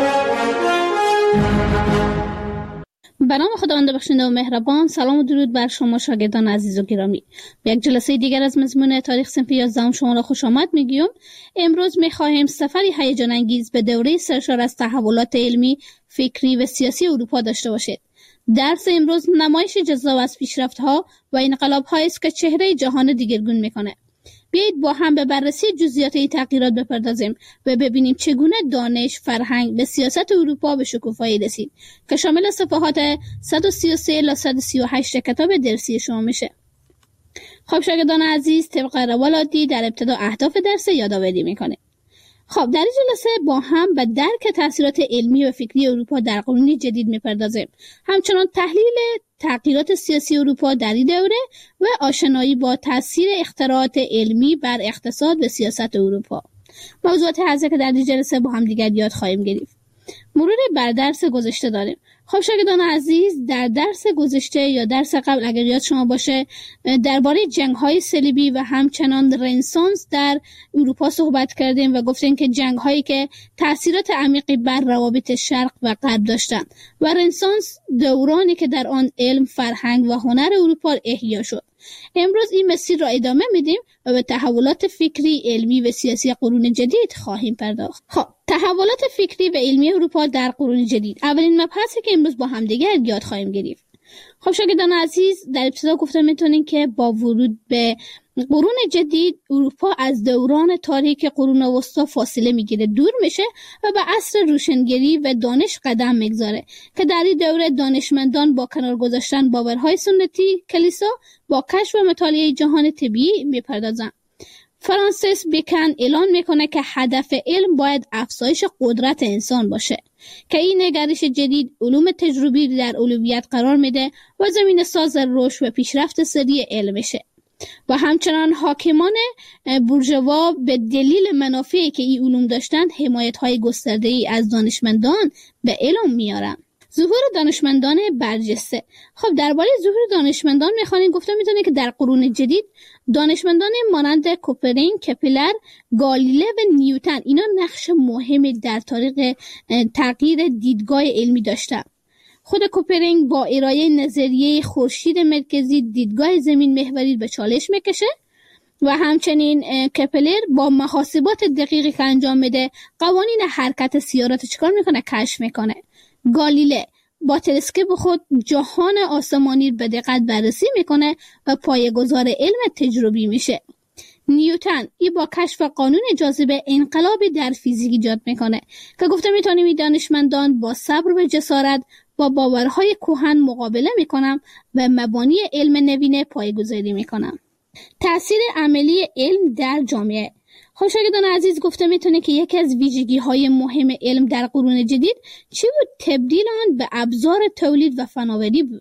به نام خداوند بخشنده و مهربان. سلام و درود بر شما شاگردان عزیز و گرامی. به یک جلسه دیگر از مضمون تاریخ صنف یازدهم شما را خوش آمد میگویم. امروز میخواهیم سفری هیجان انگیز به دوره سرشار از تحولات علمی، فکری و سیاسی اروپا داشته باشید. درس امروز نمایش جذاب از پیشرفت‌ها و انقلاب‌هایی است که چهره جهان دیگرگون می‌کنه. بیایید با هم به بررسی جزئیات این تغییرات بپردازیم و ببینیم چگونه دانش، فرهنگ و سیاست اروپا به شکوفایی رسید که شامل صفحات صد و سی و سه الی صد و سی و هشت کتاب درسی شما میشه. خب شاگردان عزیز، طبق روال عادی در ابتدا اهداف درس یادآوری می‌کنیم. خب در این جلسه با هم به درک تاثیرات علمی و فکری اروپا در قرون جدید میپردازیم. همچنان تحلیل تغییرات سیاسی اروپا در این دوره و آشنایی با تاثیر اختراعات علمی بر اقتصاد و سیاست اروپا. موضوعات حاضر که در این جلسه با هم دیگر یاد خواهیم گرفت. مرور بر درس گذشته داریم. خب شاگردان عزیز، در درس گذشته یا درس قبل اگر یاد شما باشه درباره جنگ‌های صلیبی و همچنان رنسانس در اروپا صحبت کردیم و گفتیم که جنگ‌هایی که تأثیرات عمیقی بر روابط شرق و غرب داشتند و رنسانس دورانی که در آن علم، فرهنگ و هنر اروپا احیا شد. امروز این مسیر را ادامه میدیم و به تحولات فکری، علمی و سیاسی قرون جدید خواهیم پرداخت. خب تحولات فکری و علمی اروپا در قرون جدید اولین مبحثی که امروز با هم دیگر یاد خواهیم گرفت. خب شاگردان عزیز، در ابتدا گفتم میتونین که با ورود به قرون جدید اروپا از دوران تاریک قرون وسطا فاصله میگیره، دور میشه و به عصر روشنگری و دانش قدم میگذاره که در این دوره دانشمندان با کنار گذاشتن باورهای سنتی کلیسا با کشف و مطالعه جهان طبیعی میپردازن. فرانسیس بیکن اعلان میکنه که هدف علم باید افزایش قدرت انسان باشه که این نگرش جدید علوم تجربی در اولویت قرار میده و زمین ساز رشد و پیشرفت سریع علم شه. و همچنان حاکمان بورژوا به دلیل منافعی که این علوم داشتند حمایت‌های گسترده‌ای از دانشمندان به علم میارن. ظهور دانشمندان برجسته. خب درباره ظهور دانشمندان میخوانیم گفتم میتونه که در قرون جدید دانشمندان مانند کوپرنیک، کپلر، گالیله و نیوتن اینا نقش مهمی در تاریخ تغییر دیدگاه علمی داشتند. خود کوپرنیک با ارائه نظریه خورشید مرکزی دیدگاه زمین محوری به چالش میکشه و همچنین کپلر با محاسبات دقیقی که انجام میده قوانین حرکت سیارات چیکار میکنه؟ کشف میکنه. گالیله با تلسکوپ خود جهان آسمانی به دقت بررسی میکنه و پایه‌گذار علم تجربی میشه. نیوتن ای با کشف قانون جاذبه انقلابی در فیزیک ایجاد میکنه که گفته میتونیم این دانشمندان با صبر و جسارت با باورهای کهن مقابله میکنن و مبانی علم نوین پایه‌گذاری میکنن. تأثیر عملی علم در جامعه. خب شاگردان عزیز، گفته میتونه که یکی از ویژگی‌های مهم علم در قرون جدید چی بود؟ تبدیل آن به ابزار تولید و فناوری بود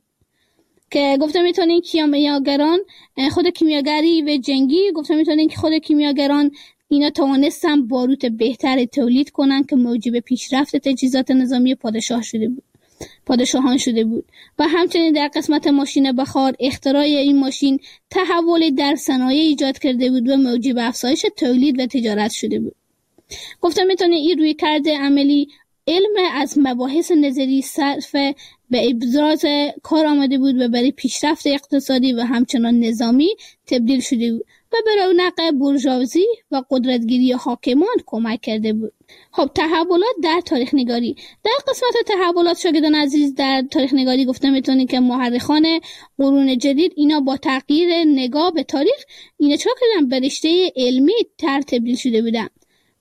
که گفته میتونین کیمیاگران خود کیمیاگری و جنگی گفته میتونین که خود کیمیاگران اینا توانستن باروت بهتر تولید کنن که موجب پیشرفت تجهیزات نظامی پادشاه شده بود پادشاهان شده بود و همچنین در قسمت ماشین بخار اختراع این ماشین تحول در صنایع ایجاد کرده بود و موجب افزایش تولید و تجارت شده بود. گفتم میتونه این روی کرده عملی علم از مباحث نظری صرف به ابراز کار آمده بود و برای پیشرفت اقتصادی و همچنان نظامی تبدیل شده بود و به رونق بورژوازی و قدرتگیری حاکمان کمک کرده بود. خب تحولات در تاریخ نگاری. در قسمت تحولات شاگردان عزیز در تاریخ نگاری گفتم میتونید که مورخان قرون جدید اینا با تغییر نگاه به تاریخ اینا چرا کردن به رشته علمی تر تبدیل شده بودن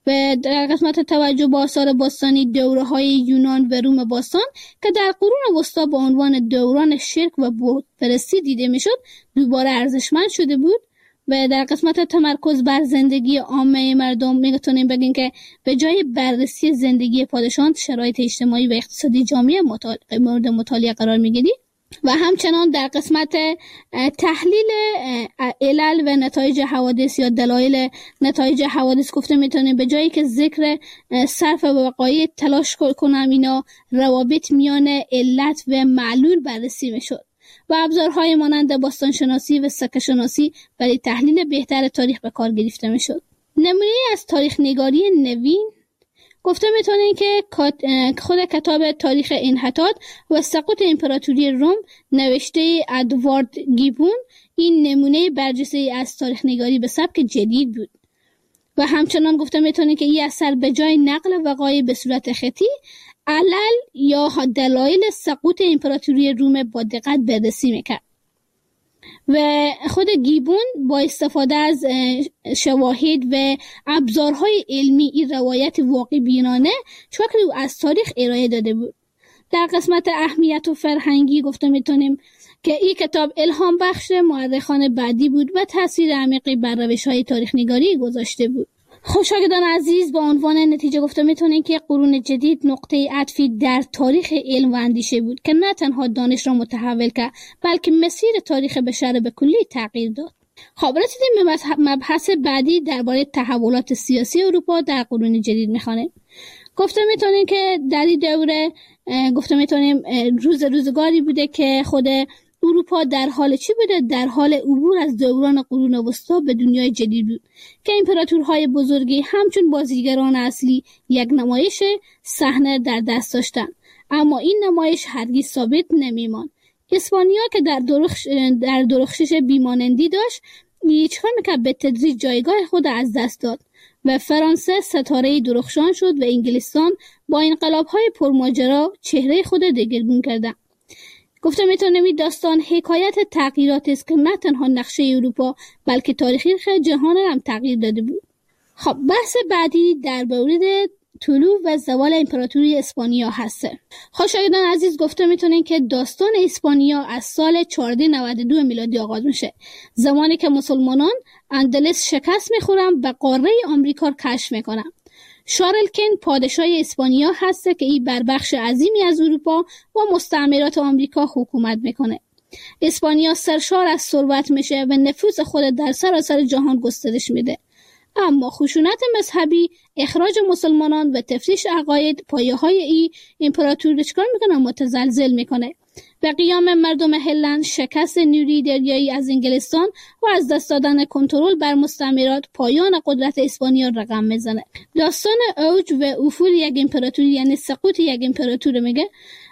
و در قسمت توجه به آثار باستانی دوره های یونان و روم باستان که در قرون وسطا با عنوان دوران شرک و بت پرستی دیده میشد دوباره ارزشمند شده بود. و در قسمت تمرکز بر زندگی عامه مردم میتونیم بگیم که به جای بررسی زندگی پادشاهان شرایط اجتماعی و اقتصادی جامعه مطالعه مورد مطالعه قرار میگیرید. و همچنان در قسمت تحلیل علل و نتایج حوادث یا دلایل نتایج حوادث گفته میتونیم به جایی که ذکر صرف وقایع تلاش کنم اینا روابط میان علت و معلول بررسی میشد و ابزارهای مانند باستانشناسی و سکه شناسی برای تحلیل بهتر تاریخ به کار گرفته میشد. نمونه از تاریخ نگاری نوین گفته میتونیم که خود کتاب تاریخ انحطاط و سقوط امپراتوری روم نوشته ادوارد گیبون این نمونه برجسته از تاریخ نگاری به سبک جدید بود. و همچنان گفته میتونیم که این اثر به جای نقل وقایع به صورت خطی علل یا دلایل سقوط امپراتوری روم با دقت بررسی میکرد. و خود گیبون با استفاده از شواهد و ابزارهای علمی این روایت واقع بینانه شکلی از تاریخ ارائه داده بود. در قسمت اهمیت و فرهنگی گفته میتونیم که این کتاب الهام بخش مورخان بعدی بود و تاثیر عمیقی بر روش‌های تاریخ نگاری گذاشته بود. خوشاگدان عزیز، با عنوان نتیجه گفته میتونیم که قرون جدید نقطه عطفی در تاریخ علم و اندیشه بود که نه تنها دانش را متحول کرد بلکه مسیر تاریخ بشر به کلی تغییر داد. خب رسیدیم به مبحث بعدی درباره تحولات سیاسی اروپا در قرون جدید میخوانیم. گفته میتونیم که در این دوره گفته میتونیم روز روزگاری بوده که خود اروپا در حال چی بوده؟ در حال عبور از دوران قرون وسطا به دنیای جدید بود که امپراتورهای بزرگی همچون بازیگران اصلی یک نمایش صحنه در دست داشتن، اما این نمایش هرگز ثابت نمیمان. اسپانیا که در درخش در درخشش بیمانندی داشت چیکار میکرد؟ به تدریج جایگاه خود از دست داد و فرانسه ستاره درخشان شد و انگلستان با انقلاب‌های پرماجرا چهره خود دگرگون کردند. گفته میتونم این داستان حکایت تغییرات است که نه تنها نقشه اروپا بلکه تاریخ جهان هم تغییر داده بود. خب بحث بعدی در مورد طلوع و زوال امپراتوری اسپانیا هسته. خوشایندان عزیز، گفته میتونین که داستان اسپانیا از سال چهارصد و نود و دو میلادی آغاز میشه، زمانی که مسلمانان اندلس شکست میخورن و قاره آمریکا رو کشف میکنن. شارل کن پادشاه اسپانیا هسته که این بر بخش عظیمی از اروپا و مستعمرات آمریکا حکومت میکنه. اسپانیا سرشار از ثروت میشه و نفوذ خود در سراسر جهان گسترش میده، اما خشونت مذهبی، اخراج مسلمانان و تفریش عقاید پایه های ای امپراتوری چکار میکنه؟ متزلزل میکنه و قیام مردم هلند، شکست نیروی دریایی از انگلستان و از دست دادن کنترل بر مستعمرات پایان قدرت اسپانیا رقم میزنه. داستان اوج و افول یک امپراتوری یعنی سقوط یک امپراتور میگه.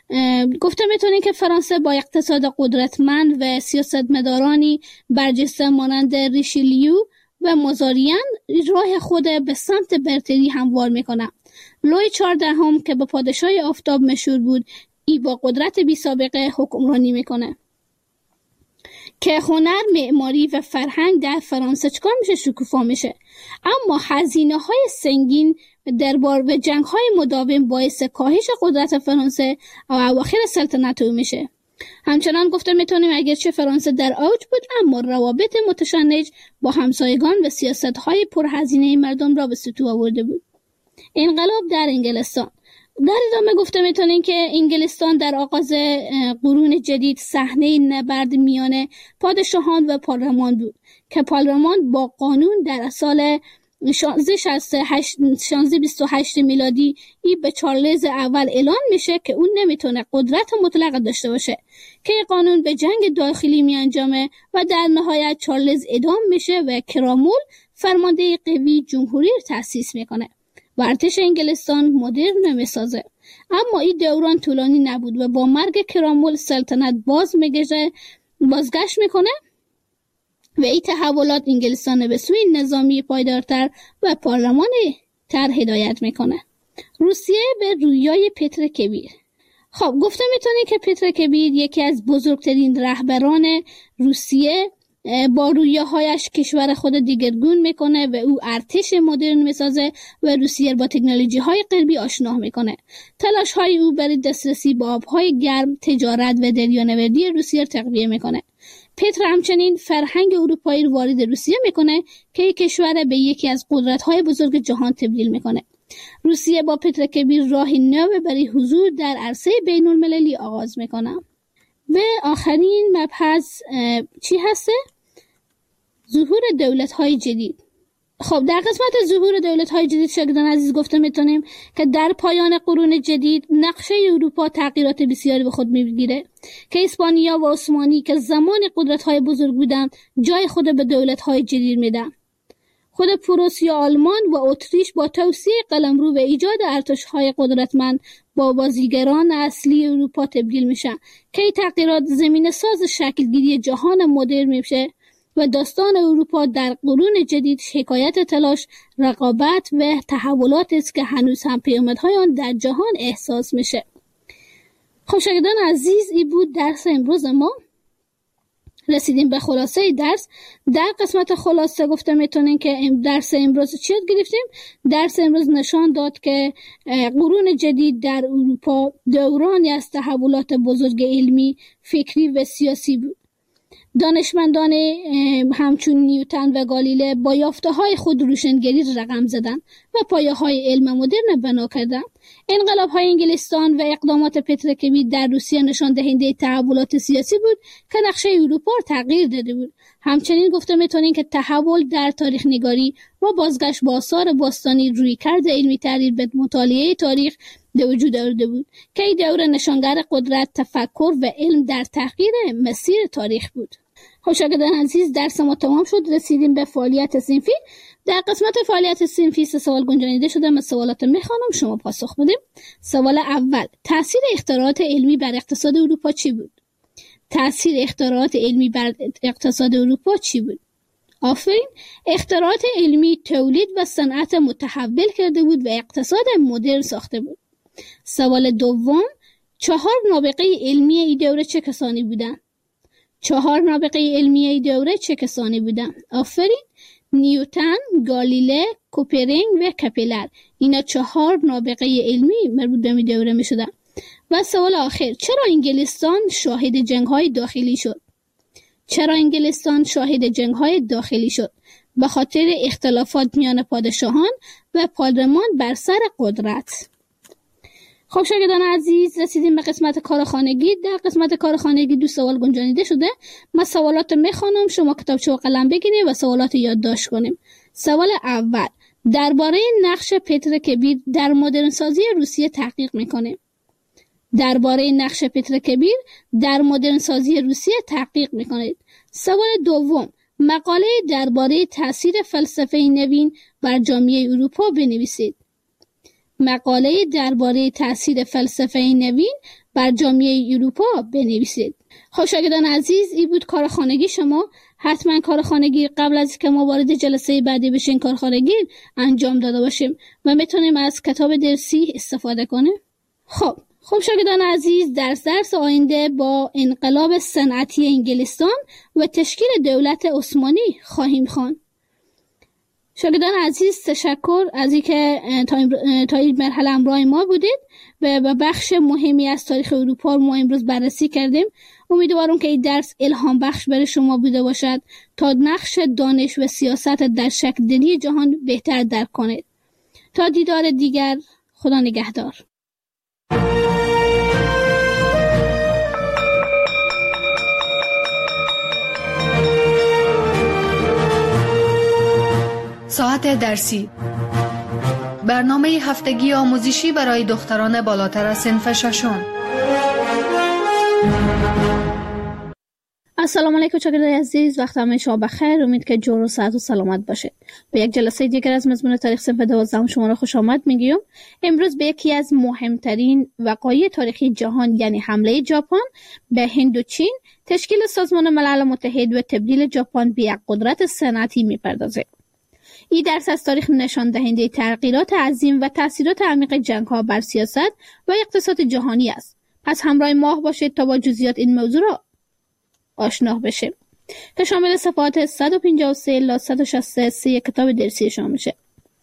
گفته میتونیم که فرانسه با اقتصاد قدرتمند و سیاستمدارانی برجسته مانند ریشیلیو و مازاریان راه خود به سمت برتری هموار میکنه. لوی چهاردهم که به پادشاه آفتاب مشهور بود، ای با قدرت بی سابقه حکمرانی میکنه که هنر، معماری و فرهنگ در فرانسه چکار میشه؟ شکوفا میشه. اما هزینه های سنگین دربار و جنگ های مداوم باعث کاهش قدرت فرانسه و اواخر سلطنت او میشه. همچنان گفته میتونیم اگرچه فرانسه در اوج بود، اما روابط متشنج با همسایگان و سیاست های پرهزینه مردم را به سطوح آورده بود. انقلاب در انگلستان. در ادامه گفته میتونیم که انگلستان در آغاز قرون جدید صحنه نبرد میان پادشاهان و پارلمان بود که پارلمان با قانون در سال شانزده بیست و هشت میلادی ای به چارلز اول اعلان میشه که اون نمیتونه قدرت مطلق داشته باشه که قانون به جنگ داخلی می انجامه و در نهایت چارلز اعدام میشه و کرامول فرمانده قوی جمهوری رو تأسیس میکنه و ارتش انگلستان مدرن میسازه. اما این دوران طولانی نبود و با مرگ کرامول سلطنت باز میگشه بازگشت میکنه و این تحولات انگلستان به سوی نظامی پایدارتر و پارلمانی تر هدایت میکنه. روسیه به رویای پتر کبیر. خب گفته میتونه که پتر کبیر یکی از بزرگترین رهبران روسیه با رویاهایش کشور خود دیگرگون میکنه و او ارتش مدرن میسازه و روسیه با تکنولوژی های غربی آشنا میکنه. تلاش های او برای دسترسی به آبهای گرم، تجارت و دریانوردی روسیه تقویه میکنه. پتر همچنین فرهنگ اروپایی رو وارد روسیه میکنه که یک کشور به یکی از قدرت‌های بزرگ جهان تبدیل میکنه. روسیه با پتر کبیر راهی نو برای حضور در عرصه بین المللی آغاز میکنه. و آخرین مبحث چی هسته؟ ظهور دولت‌های جدید. خب در قسمت ظهور دولت‌های جدید شاگردان عزیز گفته میتونیم که در پایان قرون جدید نقشه اروپا تغییرات بسیاری به خود میگیره که اسپانیا و عثمانی که زمان قدرت‌های بزرگ بودن جای خود به دولت‌های جدید میدن. خود پروسیا، آلمان و اتریش با توسعه قلمرو و ایجاد ارتش‌های قدرتمند با بازیگران اصلی اروپا تبدیل میشن که این تغییرات زمینه ساز شکلگیری جهان مدرن میشه و داستان اروپا در قرون جدید حکایت تلاش، رقابت و تحولات است که هنوز هم پیامدهای آن در جهان احساس میشه. خب شاگردان عزیز، این بود درس امروز ما. رسیدیم به خلاصه درس. در قسمت خلاصه گفته میتونین که درس امروز چی یاد گرفتیم؟ درس امروز نشان داد که قرون جدید در اروپا دورانی از تحولات بزرگ علمی، فکری و سیاسی بود. دانشمندان همچون نیوتن و گالیله با یافته‌های خود روشنگری رقم زدن و پایه‌های علم مدرن بنا کردند. انقلاب‌های انگلستان و اقدامات پتر کبیر در روسیه نشان دهنده تحولات سیاسی بود که نقشه اروپا را تغییر داده بود. همچنین گفته میتونیم که تحول در تاریخ نگاری و بازگشت به آثار باستانی رویکرد علمی تحلیل به مطالعه تاریخ به وجود آورده بود که این دوره نشانگر قدرت، تفکر و علم در تغییر مسیر تاریخ بود. خب شاگردان عزیز، درس ما تمام شد. رسیدیم به فعالیت صنفی. در قسمت فعالیت صنفی سه سوال گنجانیده شده. من سوالات میخوانم، شما پاسخ بدیم. سوال اول: تاثیر اختراعات علمی بر اقتصاد اروپا چی بود؟ تاثیر اختراعات علمی بر اقتصاد اروپا چی بود؟ آفرین. اختراعات علمی تولید و صنعت متحول کرده بود و اقتصاد مدرن ساخته بود. سوال دوم: چهار نابغه علمی این دوره چه کسانی بودند؟ چهار نابغه علمی این دوره چه کسانی بودند؟ آفرین. نیوتن، گالیله، کوپرینگ و کپلر. اینا چهار نابغه علمی مربوط به این دوره می شدن. و سوال آخر: چرا انگلستان شاهد جنگ‌های داخلی شد؟ چرا انگلستان شاهد جنگ‌های داخلی شد؟ به خاطر اختلافات میان پادشاهان و پارلمان بر سر قدرت. خب شاگردان عزیز، رسیدیم به قسمت کارخانگی. در قسمت کارخانگی دو سوال گنجانیده شده. من سوالات میخوانم، شما کتابچه و قلم بگیرید و سوالات یادداشت کنیم. سوال اول: درباره نقش پتر کبیر در مدرن سازی روسیه تحقیق میکنه. درباره نقش پتر کبیر در مدرن سازی روسیه تحقیق میکنید. سوال دوم: مقاله درباره تاثیر فلسفه نوین بر جامعه اروپا بنویسید. مقاله درباره تاثیر فلسفه نوین بر جامعه اروپا بنویسید. خب شاگردان عزیز، این بود کارخانگی شما. حتما کارخانگی قبل از که ما وارد جلسه بعدی بشین کارخانگی انجام داده باشیم و میتونیم از کتاب درسی استفاده کنیم. خب خب شاگردان عزیز، درس درس آینده با انقلاب صنعتی انگلستان و تشکیل دولت عثمانی خواهیم خواند. شاگردان عزیز، تشکر از اینکه تا این مرحله همراه ما بودید و به بخش مهمی از تاریخ اروپا ما امروز بررسی کردیم. امیدوارم که این درس الهام بخش برای شما بوده باشد تا نقش دانش و سیاست در شکل دهی جهان بهتر درک کنید. تا دیدار دیگر، خدا نگهدار.
ساعت درسی، برنامه هفتگی آموزشی برای دختران بالاتر از صنف ششم.
السلام علیکم شاگردان عزیز، وقت همه شما بخیر. امید که جور و صحت و سلامت باشید. به یک جلسه دیگر از مضمون تاریخ صنف دوازدهم شما را خوش آمد میگیم. امروز به یکی از مهمترین وقایع تاریخی جهان، یعنی حمله ژاپن به هند و چین، تشکیل سازمان ملل متحد و تبدیل ژاپن به یک قدرت صنعتی میپردازه. این درس از تاریخ نشان دهنده تغییرات عظیم و تاثیرات عمیق جنگ‌ها بر سیاست و اقتصاد جهانی است. پس همراه ما باشید تا با جزئیات این موضوع را آشنا بشیم. که شامل صفحات صد و پنجاه و سه الی صد و شصت و سه کتاب درسیشان میشه.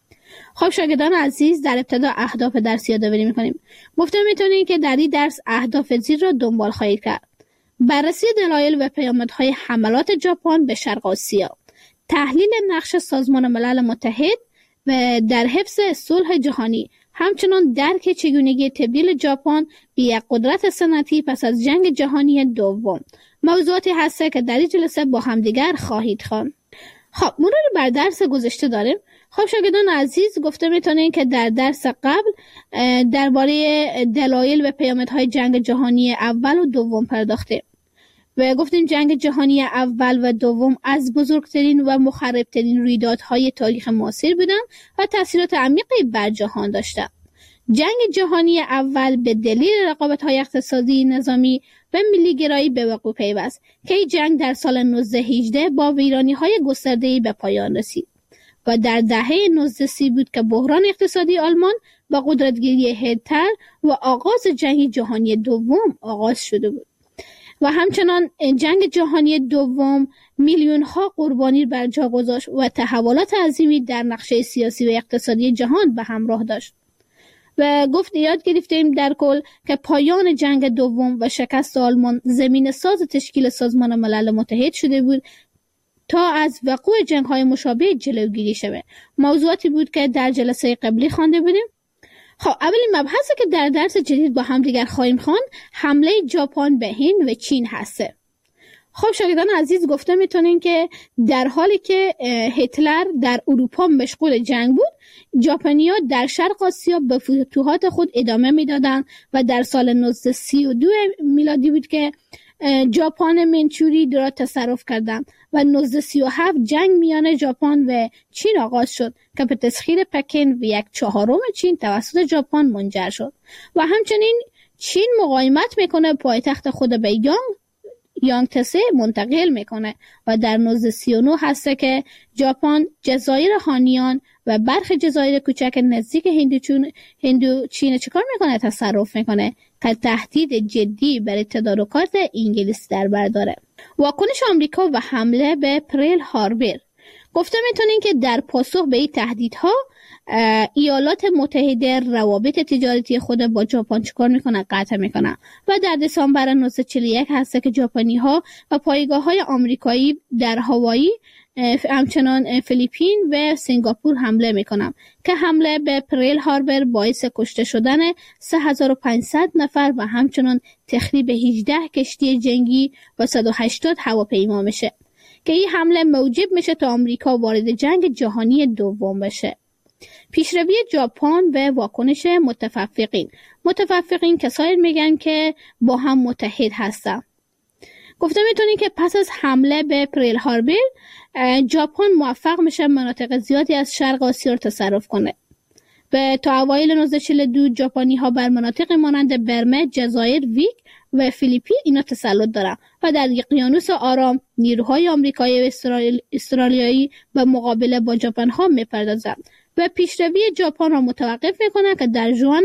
خب شاگردان عزیز، در ابتدا اهداف درس یادآوری میکنیم. گفته میتونیم که در این درس اهداف زیر را دنبال خواهید کرد: بررسی دلایل و پیامدهای حملات ژاپن به شرق آسیا، تحلیل نقش سازمان ملل متحد و در حفظ صلح جهانی، همچنین درک چگونگی تبدیل ژاپن به یک قدرت صنعتی پس از جنگ جهانی دوم. موضوعاتی هست که در این جلسه با همدیگر خواهید خواند. خب مرور بر درس گذشته داریم. خب شاگردان عزیز، گفته میتونین که در درس قبل درباره دلایل و پیامدهای جنگ جهانی اول و دوم پرداختیم و گفتیم جنگ جهانی اول و دوم از بزرگترین و مخربترین رویدادهای تاریخ معاصر بودند و تاثیرات عمیقی بر جهان داشتند. جنگ جهانی اول به دلیل رقابت‌های اقتصادی، نظامی و ملی‌گرایی به وقوع پیوست که این جنگ در سال نوزده هجده با ویرانی‌های گسترده‌ای به پایان رسید و در دهه نوزده سی بود که بحران اقتصادی آلمان با قدرتگیری هیتلر و آغاز جنگ جهانی دوم آغاز شده بود و همچنان جنگ جهانی دوم میلیون ها قربانی بر جا گذاشت و تحولات عظیمی در نقشه سیاسی و اقتصادی جهان به همراه داشت. و گفت یاد گرفتیم در کل که پایان جنگ دوم و شکست آلمان زمین ساز تشکیل سازمان ملل متحد شده بود تا از وقوع جنگ‌های مشابه جلوگیری شود. موضوعاتی بود که در جلسه قبلی خوانده بودیم. خب اولین مبحثی که در درس جدید با هم دیگر خواهیم خواند حمله ژاپن به هند و چین هسته. خب شاگردان عزیز، گفته میتونین که در حالی که هیتلر در اروپا مشغول جنگ بود، ژاپنی‌ها در شرق آسیا به فتوحات خود ادامه میدادند و در سال نوزده سی و دو میلادی بود که ژاپن منچوری را تصرف کردند و نوزده سی و هفت جنگ میان ژاپن و چین آغاز شد که به تسخیر پکن و یک چهارم چین توسط ژاپن منجر شد و همچنین چین مقاومت میکنه، پایتخت خود به یانگ یانگتسه منتقل میکنه و در نوزده سی و نه هسته که ژاپن جزایر هانیان و برخی جزایر کوچک نزدیک هندوچین هندوچین چیکار میکنه؟ تصرف میکنه که تهدید جدی برای تدارکات انگلیس در بر داره. واکنش آمریکا و حمله به پرل هاربر. گفته میتونین که در پاسخ به این تهدیدها ایالات متحده روابط تجارتی خود با ژاپن چیکار میکنن؟ قطع میکنن و در دسامبر نوزده چهل و یک هسته که ژاپنی ها و پایگاه های آمریکایی در هاوایی، همچنان فیلیپین و سنگاپور حمله میکنن که حمله به پرل هاربر باعث کشته شدن سه هزار و پانصد نفر و همچنان تخریب هجده کشتی جنگی و صد و هشتاد هواپیما میشه که این حمله موجب میشه تا آمریکا وارد جنگ جهانی دوم بشه. پیشروی ژاپن و واکنش متفقین. متفقین کسایی میگن که با هم متحد هستن. گفته میتونی که پس از حمله به پرل هاربر ژاپن موفق میشه مناطق زیادی از شرق آسیا رو تصرف کنه و تا اوایل نوزده چهل و دو ژاپنی ها بر مناطق مانند برمه، جزایر ویک و فیلیپین اینا تسلط دارن و در اقیانوس آرام نیروهای آمریکایی و استرالیایی به مقابله با ژاپن ها میپردازند و پیشروی ژاپن را متوقف میکنه که در ژوئن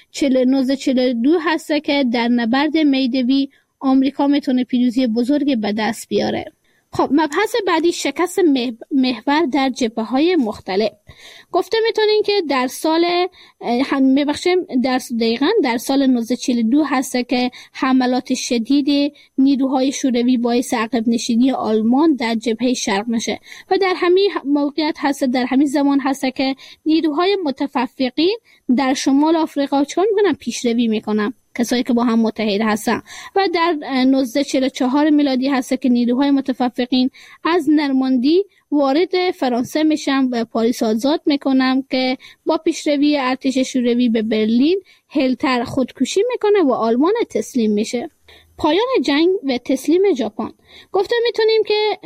نوزده چهل و دو هسته که در نبرد میدوی آمریکا میتونه پیروزی بزرگی به دست بیاره. خب مبحث بعدی شکست محور در جبهه‌های مختلف. گفته میتونین که در سال هم میبخشیم در دقیقاً در سال نوزده چهل و دو هسته که حملات شدید نیروهای شوروی باعث عقب نشینی آلمان در جبهه شرق میشه و در همین موقعیت هسته در همین زمان هسته که نیروهای متفقین در شمال آفریقا چون میکنن پیشروی میکنن، کسایی که با هم متحد هستن و در نوزده چهل و چهار میلادی هست که نیروهای متفقین از نرماندی وارد فرانسه میشن و پاریس آزاد میکنن که با پیشروی ارتش شوروی به برلین هیتلر خودکشی میکنه و آلمان تسلیم میشه. پایان جنگ و تسلیم ژاپن. گفته میتونیم که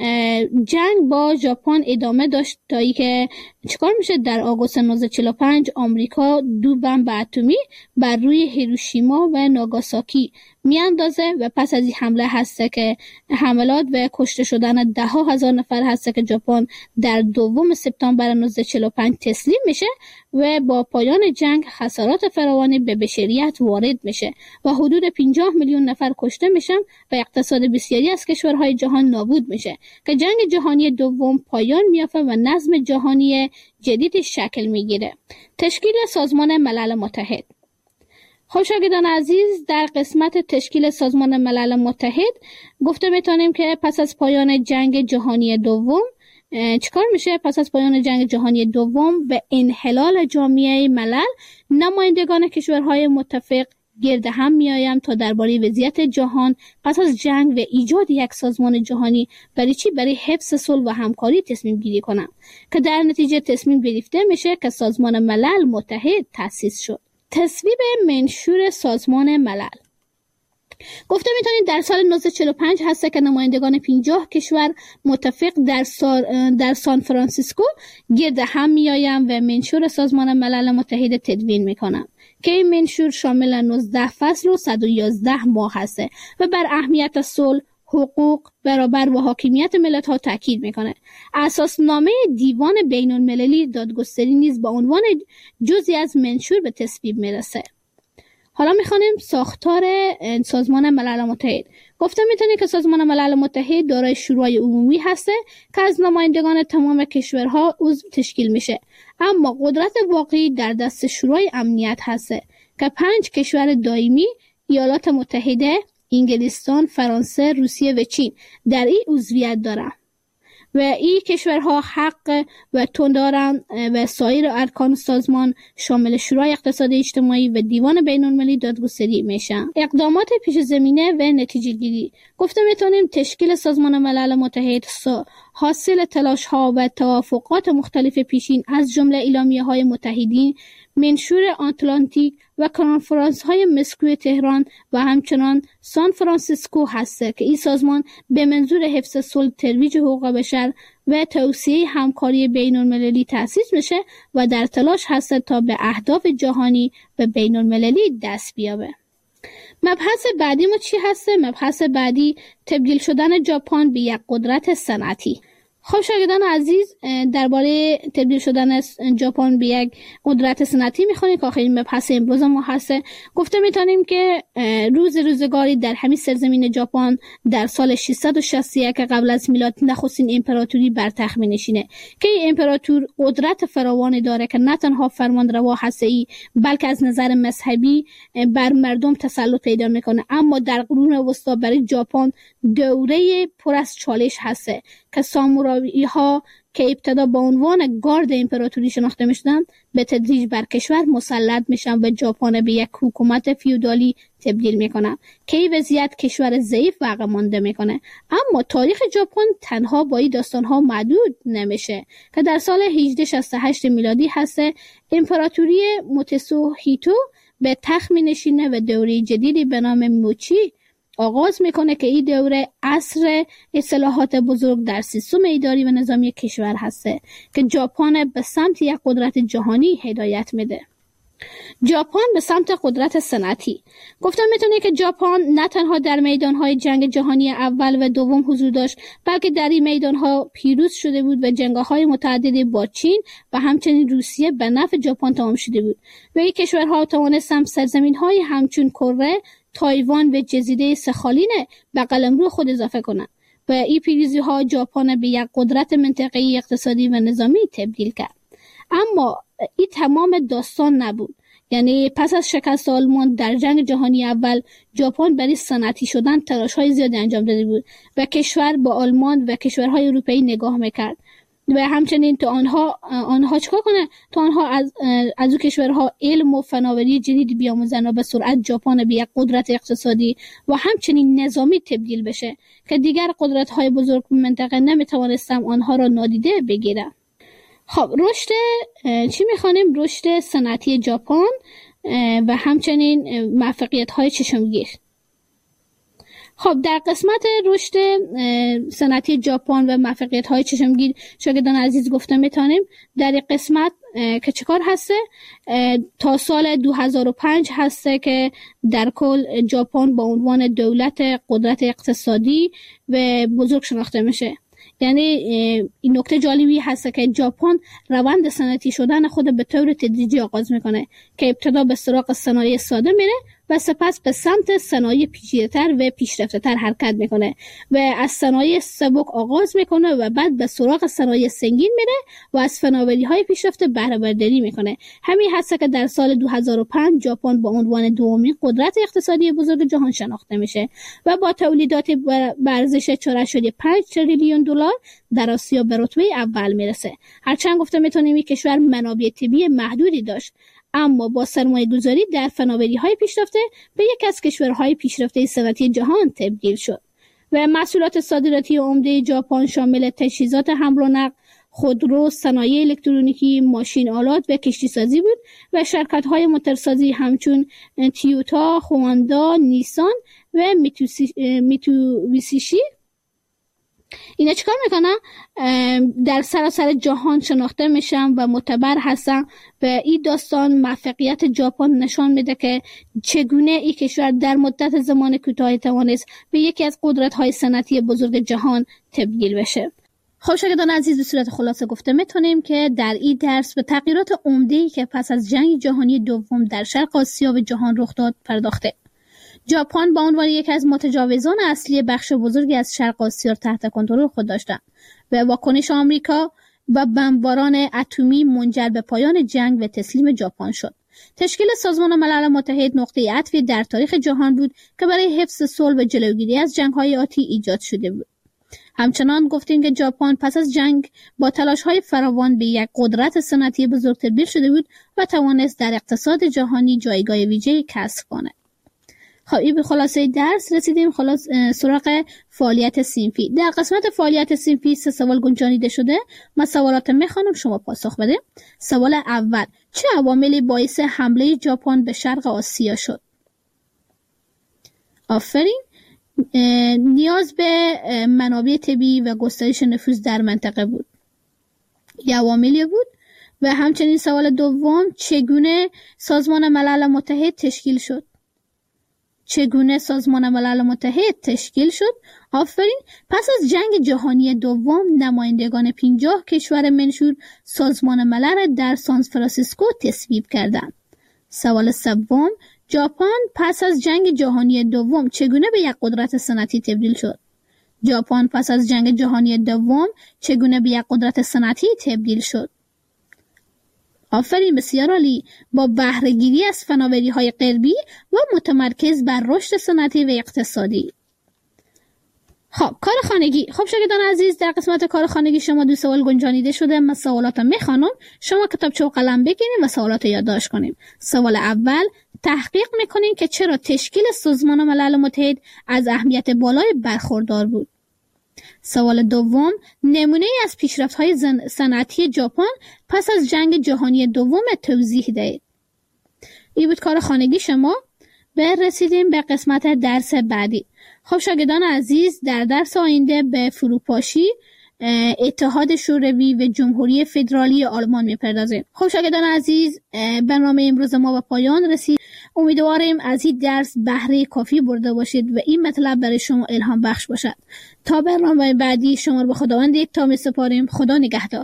جنگ با ژاپن ادامه داشت تا ای که چیکار میشه در آگوست نوزده چهل و پنج آمریکا دو بمب اتمی بر روی هیروشیما و ناگاساکی میاندازه و پس از این حمله هسته که حملات و کشته شدن ده ها هزار نفر هسته که ژاپن در دوم سپتامبر نوزده چهل و پنج تسلیم میشه و با پایان جنگ خسارات فراوانی به بشریت وارد میشه و حدود پنجاه میلیون نفر کشته میشن و اقتصاد بسیاری از کشورها کشورهای جهان نابود میشه که جنگ جهانی دوم پایان میافته و نظم جهانی جدید شکل میگیره. تشکیل سازمان ملل متحد. خب شاگردان عزیز، در قسمت تشکیل سازمان ملل متحد گفته میتونیم که پس از پایان جنگ جهانی دوم چیکار میشه؟ پس از پایان جنگ جهانی دوم به انحلال جامعه ملل نمایندگان کشورهای متفق گرد هم میایم تا درباره وضعیت جهان پس از جنگ و ایجاد یک سازمان جهانی برای چی؟ برای حفظ صلح و همکاری تصمیم گیری کنند که در نتیجه تصمیم گرفته میشه که سازمان ملل متحد تأسیس شد. تصویب منشور سازمان ملل. گفته میتونید در سال نوزده چهل و پنج هست که نمایندگان پنجاه کشور متفق در, در سان فرانسیسکو گرد هم میآیند و منشور سازمان ملل متحد تدوین میکنند که این منشور شامل نوزده فصل و صد و یازده ماه هست و بر اهمیت صلح، حقوق، برابر و حاکمیت ملت‌ها تاکید میکنه. اساسنامه دیوان بین المللی دادگستری نیز با عنوان جزئی از منشور به تصویب میرسه. حالا میخوانیم ساختار سازمان ملل متحد. گفته میتونه که سازمان ملل متحد دارای شورای عمومی هسته که از نمایندگان تمام کشورها عضو تشکیل میشه، اما قدرت واقعی در دست شورای امنیت هسته که پنج کشور دائمی، ایالات متحده، انگلستان، فرانسه، روسیه و چین در این عضویت دارند و این کشورها حق و تون دارند و سایر ارکان سازمان شامل شورای اقتصاد اجتماعی و دیوان بین المللی دادگستری میشن. اقدامات پیش زمینه و نتیجه گیری. گفته میتونیم تشکیل سازمان ملل متحد حاصل تلاش ها و توافقات مختلف پیشین از جمله اعلامیه های متحدین، منشور آتلانتیک و کنفرانس های مسکو تهران و همچنان سان فرانسیسکو هسته که این سازمان به منظور حفظ صلح، ترویج حقوق بشر و توسعه همکاری بین المللی تأسیس میشه و در تلاش هسته تا به اهداف جهانی و بین المللی دست بیابه. مبحث بعدی ما چی هسته؟ مبحث بعدی تبدیل شدن ژاپن به یک قدرت صنعتی. خب شاگردان عزیز، درباره تبدیل شدن ژاپن به یک قدرت صنعتی میخوانیم که آخرین مبحث امروز ما هست. گفته میتونیم که روز روزگاری در همین سرزمین ژاپن در سال ششصد و شصت و یک قبل از میلاد نخستین امپراتوری بر تخت می‌نشینه که این امپراتور قدرت فراوانی داره که نه تنها فرمانروا هستی بلکه از نظر مذهبی بر مردم تسلط پیدا میکنه، اما در قرون وسطا برای ژاپن دوره پر از چالش هسته که سامورایی ها که ابتدا با عنوان گارد امپراتوری شناخته میشدند به تدریج بر کشور مسلط میشن و ژاپن به یک حکومت فیودالی تبدیل میکنن که این وضعیت کشور ضعیف واقع مانده میکنه. اما تاریخ ژاپن تنها با این داستان ها محدود نمیشه که در سال هجده شصت و هشت میلادی هست امپراتوری موتسوهیتو به تخت مینشینه و دوره جدیدی به نام موچی آغاز میکنه که این دوره عصر اصلاحات بزرگ در سیستم اداری و نظامی کشور هسته که ژاپن به سمت یک قدرت جهانی هدایت میده. ژاپن به سمت قدرت صنعتی. گفتم میتونه که ژاپن نه تنها در میدانهای جنگ جهانی اول و دوم حضور داشت بلکه در این میدانها پیروز شده بود و جنگ‌های متعددی با چین و همچنین روسیه به نفع ژاپن تمام شده بود و این کشورها توانستند سرزمین‌های همچون کره، تایوان و جزیره سخالین به قلمرو خود اضافه کنند و این پیروزی‌ها ژاپن به یک قدرت منطقه‌ای اقتصادی و نظامی تبدیل کرد. اما این تمام داستان نبود. یعنی پس از شکست آلمان در جنگ جهانی اول ژاپن برای صنعتی شدن تلاش‌های زیادی انجام داده بود و کشور با آلمان و کشورهای اروپایی نگاه می‌کرد و همچنین تا آنها آنها چیکار کنه تا آنها از از اون کشورها علم و فناوری جدیدی بیاموزن و به سرعت ژاپن به یک قدرت اقتصادی و همچنین نظامی تبدیل بشه که دیگر قدرت‌های بزرگ منطقه نمی‌توانستند آنها را نادیده بگیرند. خب رشد چی می‌خوانیم؟ رشد صنعتی ژاپن و همچنین موفقیت‌های چشمگیر. خب در قسمت رشد صنعتی ژاپن و موفقیت‌های چشمگیر شاگردان عزیز گفته میتونیم در این قسمت که چیکار هسته تا سال دو هزار و پنج هسته که در کل ژاپن با عنوان دولت قدرت اقتصادی و بزرگ شناخته میشه. یعنی این نکته جالبی هست که ژاپن روند صنعتی شدن خود به طور تدریجی آغاز میکنه که ابتدا به سراغ صنایع ساده میره و سپس به سمت صنایع پیچیده‌تر و پیشرفته‌تر حرکت میکنه و از صنایع سبک آغاز میکنه و بعد به سراغ صنایع سنگین میره و از فناوری‌های پیشرفته بهره برداری میکنه. همین هست که در سال دو هزار و پنج ژاپن با عنوان دومین قدرت اقتصادی بزرگ جهان شناخته میشه و با تولیدات به ارزش چهار ممیز پنج تریلیون دلار در آسیا به رتبه اول میرسه. هرچند گفته میتونیم این کشور منابع طبیعی محدودی داشت، اما با سرمایه گذاری در فناوری های پیشرفته به یکی از کشورهای پیشرفته صنعتی جهان تبدیل شد و محصولات صادراتی عمده ژاپن شامل تجهیزات حمل و نقل، خودرو، صنایع الکترونیکی، ماشین آلات و کشتی سازی بود و شرکت های موتورسازی همچون تویوتا، هوندا، نیسان و میتوبیشی اینا چیکار میکنن؟ در سراسر جهان شناخته میشن و معتبر هستن و این داستان موفقیت ژاپن نشان میده که چگونه این کشور در مدت زمان کوتاهی توانست به یکی از قدرت‌های صنعتی بزرگ جهان تبدیل بشه. خب شاگردان عزیز، به صورت خلاصه گفته میتونیم که در این درس به تغییرات عمده‌ای که پس از جنگ جهانی دوم در شرق آسیا و جهان رخ داد پرداخته. ژاپن با عنوان یکی از متجاوزان اصلی بخش بزرگی از شرق آسیا تحت کنترل خود داشتند و واکنش آمریکا و بمباران اتمی منجر به پایان جنگ و تسلیم ژاپن شد. تشکیل سازمان ملل متحد نقطه عطفی در تاریخ جهان بود که برای حفظ صلح و جلوگیری از جنگ‌های آتی ایجاد شده بود. همچنان گفتیم که ژاپن پس از جنگ با تلاش‌های فراوان به یک قدرت صنعتی بزرگ تبدیل شده بود و توانست در اقتصاد جهانی جایگاه ویژه‌ای کسب کند. خب این به خلاصه درس رسیدیم. خلاص سراغ فعالیت صنفی. در قسمت فعالیت صنفی سه سوال گنجانیده شده. من سوالات میخوانم، شما پاسخ بده. سوال اول: چه عواملی باعث حمله ژاپن به شرق آسیا شد؟ آفرین. نیاز به منابع طبیعی و گسترش نفوذ در منطقه بود. یه عواملی بود. و همچنین سوال دوم: چگونه سازمان ملل متحد تشکیل شد؟ چگونه سازمان ملل متحد تشکیل شد؟ آفرین. پس از جنگ جهانی دوم نمایندگان پنجاه کشور منشور سازمان ملل در سان فرانسیسکو تصویب کردند. سوال سوم: ژاپن پس از جنگ جهانی دوم چگونه به یک قدرت صنعتی تبدیل شد؟ ژاپن پس از جنگ جهانی دوم چگونه به یک قدرت صنعتی تبدیل شد؟ آفرین، بسیار عالی. با بهره گیری از فناوری های غربی و متمرکز بر رشد صنعتی و اقتصادی. خب کار خانگی. خب شاگردان عزیز، در قسمت کار خانگی شما دو سوال گنجانیده شده. من سوالات میخوانم، شما کتابچه و قلم بگیرید و سوالات رو یادداشت کنیم. سوال اول: تحقیق میکنین که چرا تشکیل سازمان ملل متحد از اهمیت بالای برخوردار بود. سوال دوم: نمونه از پیشرفت‌های صنعتی ژاپن پس از جنگ جهانی دوم توضیح دهید. این بود کار خانگی شما. برسیدیم به قسمت درس بعدی. خب شاگردان عزیز، در درس آینده به فروپاشی اتحاد شوروی و جمهوری فدرالی آلمان میپردازیم. خب شاگردان عزیز، برنامه امروز ما به پایان رسید. امیدواریم از این درس بهره کافی برده باشید و این مطلب برای شما الهام بخش باشد. تا برنامه بعدی شما رو به خداوند یکتا میسپاریم. خدا نگهدار.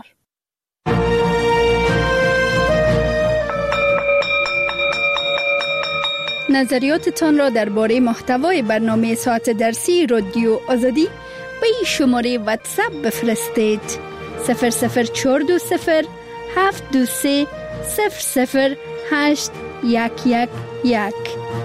نظریاتتان را درباره محتوای برنامه ساعت درسی رادیو آزادی به این شماره واتساپ بفرستید: صفر صفر چهار دو صفر هفت دو سه صفر صفر هشت یک یک یک.